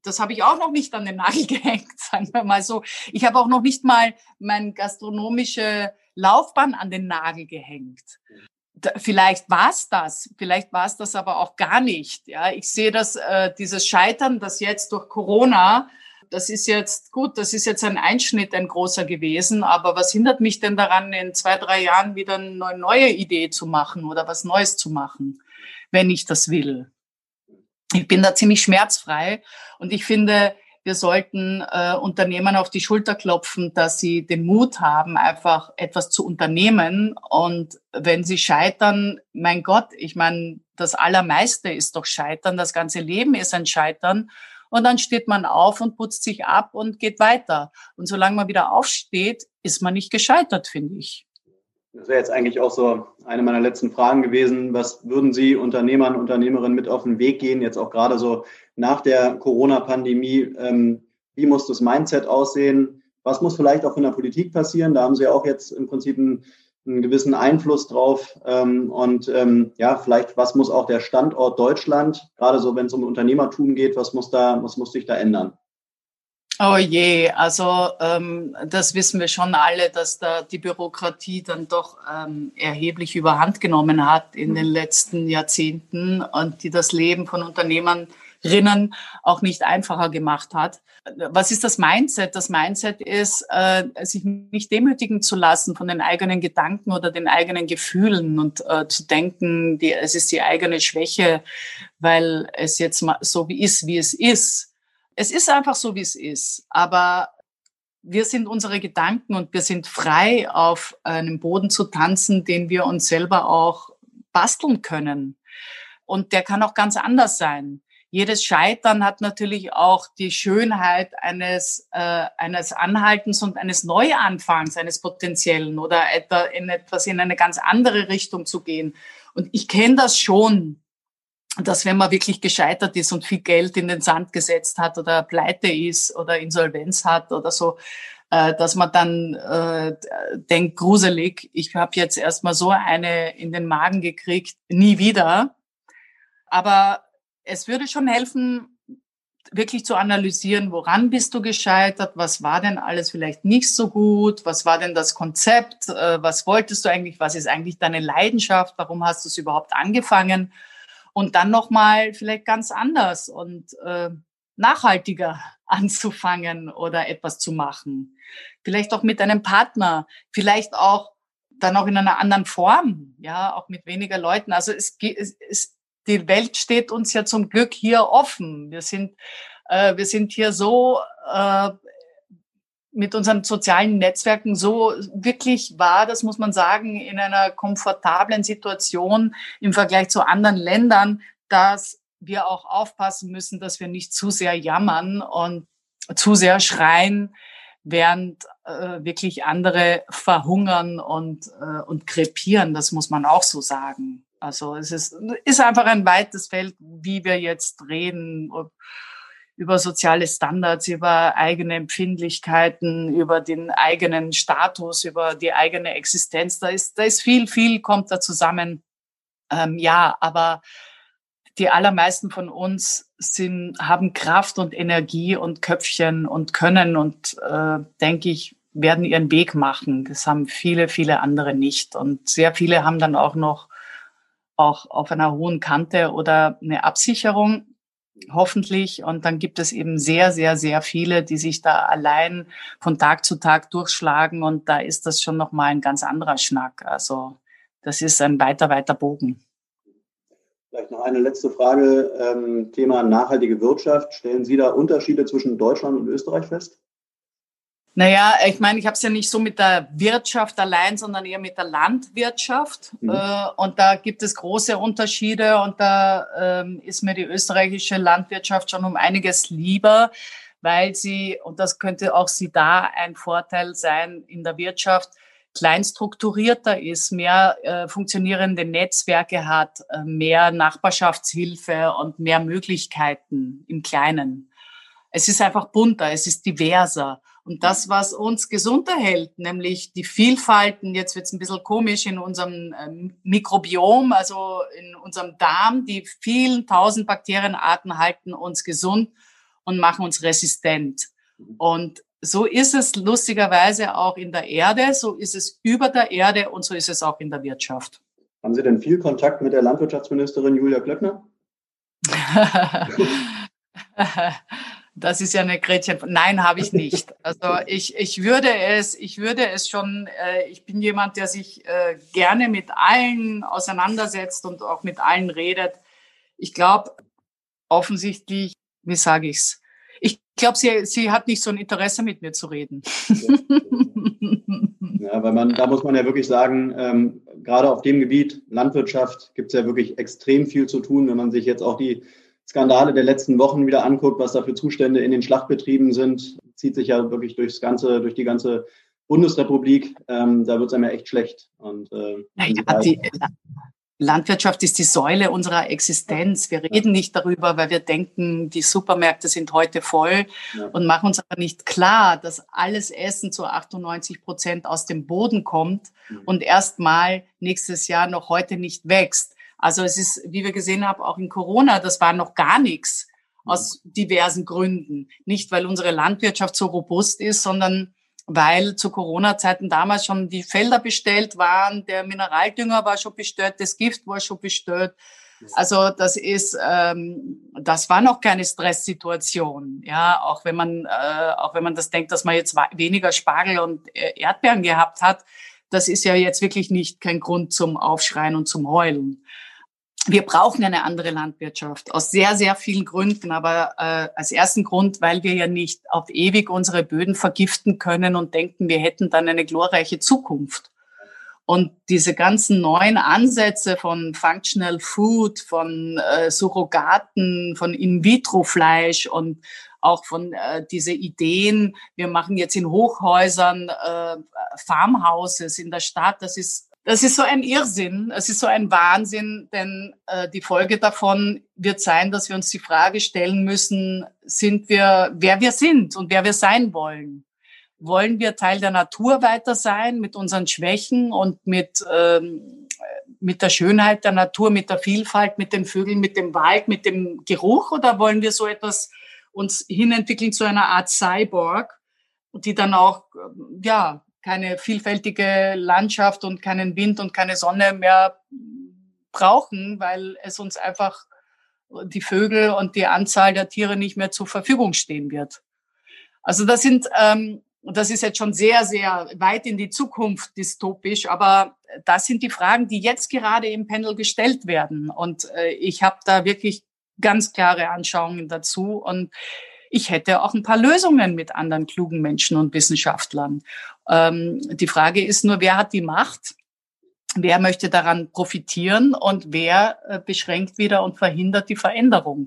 das habe ich auch noch nicht an den Nagel gehängt, sagen wir mal so. Ich habe auch noch nicht mal meine gastronomische Laufbahn an den Nagel gehängt. Da, vielleicht war es das, vielleicht war es das aber auch gar nicht. Ja, ich sehe das, äh, dieses Scheitern, das jetzt durch Corona, das ist jetzt gut, das ist jetzt ein Einschnitt, ein großer gewesen. Aber was hindert mich denn daran, in zwei, drei Jahren wieder eine neue Idee zu machen oder was Neues zu machen, wenn ich das will? Ich bin da ziemlich schmerzfrei und ich finde, wir sollten äh, Unternehmern auf die Schulter klopfen, dass sie den Mut haben, einfach etwas zu unternehmen. Und wenn sie scheitern, mein Gott, ich meine, das Allermeiste ist doch Scheitern, das ganze Leben ist ein Scheitern. Und dann steht man auf und putzt sich ab und geht weiter. Und solange man wieder aufsteht, ist man nicht gescheitert, finde ich. Das wäre jetzt eigentlich auch so eine meiner letzten Fragen gewesen. Was würden Sie Unternehmern, Unternehmerinnen mit auf den Weg gehen, jetzt auch gerade so nach der Corona-Pandemie? Ähm, wie muss das Mindset aussehen? Was muss vielleicht auch von der Politik passieren? Da haben Sie auch jetzt im Prinzip einen, einen gewissen Einfluss drauf. Ähm, und ähm, ja, vielleicht, was muss auch der Standort Deutschland, gerade so, wenn es um Unternehmertum geht, was muss da, was muss sich da ändern? Oh je, also ähm, das wissen wir schon alle, dass da die Bürokratie dann doch ähm, erheblich überhand genommen hat in den letzten Jahrzehnten und die das Leben von Unternehmerinnen auch nicht einfacher gemacht hat. Was ist das Mindset? Das Mindset ist, äh, sich nicht demütigen zu lassen von den eigenen Gedanken oder den eigenen Gefühlen und äh, zu denken, die, es ist die eigene Schwäche, weil es jetzt mal so wie ist, wie es ist. Es ist einfach so, wie es ist, aber wir sind unsere Gedanken und wir sind frei, auf einem Boden zu tanzen, den wir uns selber auch basteln können. Und der kann auch ganz anders sein. Jedes Scheitern hat natürlich auch die Schönheit eines, äh, eines Anhaltens und eines Neuanfangs, eines potenziellen oder etwa in etwas in eine ganz andere Richtung zu gehen. Und ich kenne das schon, dass wenn man wirklich gescheitert ist und viel Geld in den Sand gesetzt hat oder pleite ist oder Insolvenz hat oder so, äh, dass man dann äh, denkt, gruselig, ich habe jetzt erstmal so eine in den Magen gekriegt, nie wieder. Aber es würde schon helfen, wirklich zu analysieren, woran bist du gescheitert, was war denn alles vielleicht nicht so gut, was war denn das Konzept, äh, was wolltest du eigentlich, was ist eigentlich deine Leidenschaft, warum hast du es überhaupt angefangen? Und dann nochmal vielleicht ganz anders und äh, nachhaltiger anzufangen oder etwas zu machen. Vielleicht auch mit einem Partner, vielleicht auch dann auch in einer anderen Form, ja, auch mit weniger Leuten. Also es, es, es die Welt steht uns ja zum Glück hier offen. Wir sind, äh, wir sind hier so äh, mit unseren sozialen Netzwerken so wirklich wahr, das muss man sagen, in einer komfortablen Situation im Vergleich zu anderen Ländern, dass wir auch aufpassen müssen, dass wir nicht zu sehr jammern und zu sehr schreien, während äh, wirklich andere verhungern und, äh, und krepieren. Das muss man auch so sagen. Also es ist, ist einfach ein weites Feld, wie wir jetzt reden, über soziale Standards, über eigene Empfindlichkeiten, über den eigenen Status, über die eigene Existenz. Da ist, da ist viel, viel kommt da zusammen. Ähm, ja, aber die allermeisten von uns sind, haben Kraft und Energie und Köpfchen und können und, äh, denke ich, werden ihren Weg machen. Das haben viele, viele andere nicht. Und sehr viele haben dann auch noch auch auf einer hohen Kante oder eine Absicherung, hoffentlich. Und dann gibt es eben sehr, sehr, sehr viele, die sich da allein von Tag zu Tag durchschlagen. Und da ist das schon nochmal ein ganz anderer Schnack. Also das ist ein weiter, weiter Bogen. Vielleicht noch eine letzte Frage. Ähm, Thema nachhaltige Wirtschaft. Stellen Sie da Unterschiede zwischen Deutschland und Österreich fest? Naja, ich meine, ich habe es ja nicht so mit der Wirtschaft allein, sondern eher mit der Landwirtschaft. Mhm. Äh, und da gibt es große Unterschiede. Und da ähm, ist mir die österreichische Landwirtschaft schon um einiges lieber, weil sie, und das könnte auch sie da ein Vorteil sein in der Wirtschaft, kleinstrukturierter ist, mehr äh, funktionierende Netzwerke hat, äh, mehr Nachbarschaftshilfe und mehr Möglichkeiten im Kleinen. Es ist einfach bunter, es ist diverser. Und das, was uns gesund erhält, nämlich die Vielfalten, jetzt wird es ein bisschen komisch, in unserem ähm, Mikrobiom, also in unserem Darm, die vielen tausend Bakterienarten halten uns gesund und machen uns resistent. Und so ist es lustigerweise auch in der Erde, so ist es über der Erde und so ist es auch in der Wirtschaft. Haben Sie denn viel Kontakt mit der Landwirtschaftsministerin Julia Klöckner? Das ist ja eine Gretchen. Nein, habe ich nicht. Also ich, ich würde es, ich würde es schon, äh, ich bin jemand, der sich äh, gerne mit allen auseinandersetzt und auch mit allen redet. Ich glaube, offensichtlich, wie sage ich's? Ich glaube, sie, sie hat nicht so ein Interesse, mit mir zu reden. Ja, weil man, da muss man ja wirklich sagen, ähm, gerade auf dem Gebiet Landwirtschaft gibt es ja wirklich extrem viel zu tun, wenn man sich jetzt auch die Skandale der letzten Wochen wieder anguckt, was da für Zustände in den Schlachtbetrieben sind, zieht sich ja wirklich durchs ganze, durch die ganze Bundesrepublik. Ähm, da wird es einem ja echt schlecht. Und, äh, naja, die Landwirtschaft ist die Säule unserer Existenz. Wir reden nicht darüber, weil wir denken, die Supermärkte sind heute voll ja. und machen uns aber nicht klar, dass alles Essen zu achtundneunzig Prozent aus dem Boden kommt mhm. und erstmal nächstes Jahr noch heute nicht wächst. Also es ist, wie wir gesehen haben, auch in Corona, das war noch gar nichts aus diversen Gründen. Nicht, weil unsere Landwirtschaft so robust ist, sondern weil zu Corona-Zeiten damals schon die Felder bestellt waren, der Mineraldünger war schon bestellt, das Gift war schon bestellt. Also das ist, ähm, das war noch keine Stresssituation. Ja, auch wenn man, äh, auch wenn man das denkt, dass man jetzt weniger Spargel und Erdbeeren gehabt hat, das ist ja jetzt wirklich nicht kein Grund zum Aufschreien und zum Heulen. Wir brauchen eine andere Landwirtschaft aus sehr, sehr vielen Gründen. Aber äh, als ersten Grund, weil wir ja nicht auf ewig unsere Böden vergiften können und denken, wir hätten dann eine glorreiche Zukunft. Und diese ganzen neuen Ansätze von Functional Food, von äh, Surrogaten, von In-vitro-Fleisch und auch von äh, diese Ideen, wir machen jetzt in Hochhäusern äh, Farmhouses in der Stadt, das ist Das ist so ein Irrsinn, es ist so ein Wahnsinn, denn äh, die Folge davon wird sein, dass wir uns die Frage stellen müssen, sind wir, wer wir sind und wer wir sein wollen. Wollen wir Teil der Natur weiter sein mit unseren Schwächen und mit, ähm, mit der Schönheit der Natur, mit der Vielfalt, mit den Vögeln, mit dem Wald, mit dem Geruch, oder wollen wir so etwas uns hinentwickeln zu einer Art Cyborg, die dann auch, ja, keine vielfältige Landschaft und keinen Wind und keine Sonne mehr brauchen, weil es uns einfach die Vögel und die Anzahl der Tiere nicht mehr zur Verfügung stehen wird. Also das sind, ähm, das ist jetzt schon sehr, sehr weit in die Zukunft dystopisch, aber das sind die Fragen, die jetzt gerade im Panel gestellt werden. Und äh, ich habe da wirklich ganz klare Anschauungen dazu und ich hätte auch ein paar Lösungen mit anderen klugen Menschen und Wissenschaftlern. Ähm, die Frage ist nur, wer hat die Macht? Wer möchte daran profitieren und wer äh, beschränkt wieder und verhindert die Veränderung?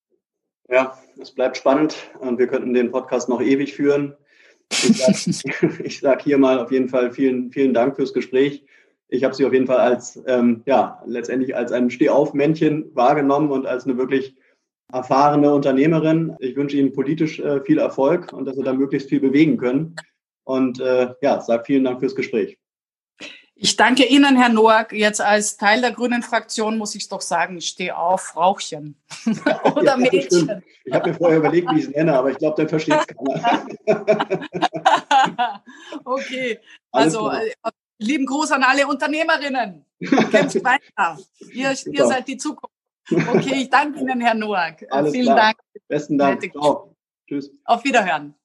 Ja, es bleibt spannend und wir könnten den Podcast noch ewig führen. Ich sage ich sag hier mal auf jeden Fall vielen, vielen Dank fürs Gespräch. Ich habe Sie auf jeden Fall als, ähm, ja, letztendlich als ein Stehaufmännchen wahrgenommen und als eine wirklich erfahrene Unternehmerin. Ich wünsche Ihnen politisch äh, viel Erfolg und dass Sie da möglichst viel bewegen können. Und äh, ja, sage vielen Dank fürs Gespräch. Ich danke Ihnen, Herr Noack. Jetzt als Teil der Grünen Fraktion muss ich doch sagen, steh auf, Frauchen oder ja, Mädchen. Stimmt. Ich habe mir vorher überlegt, wie ich es nenne, aber ich glaube, dann versteht es keiner. Okay, also äh, lieben Gruß an alle Unternehmerinnen. Kämpft weiter. Ihr, ihr seid die Zukunft. Okay, ich danke Ihnen, Herr Noack. Alles Vielen klar. Dank. Besten Dank. Ciao. Tschüss. Auf Wiederhören.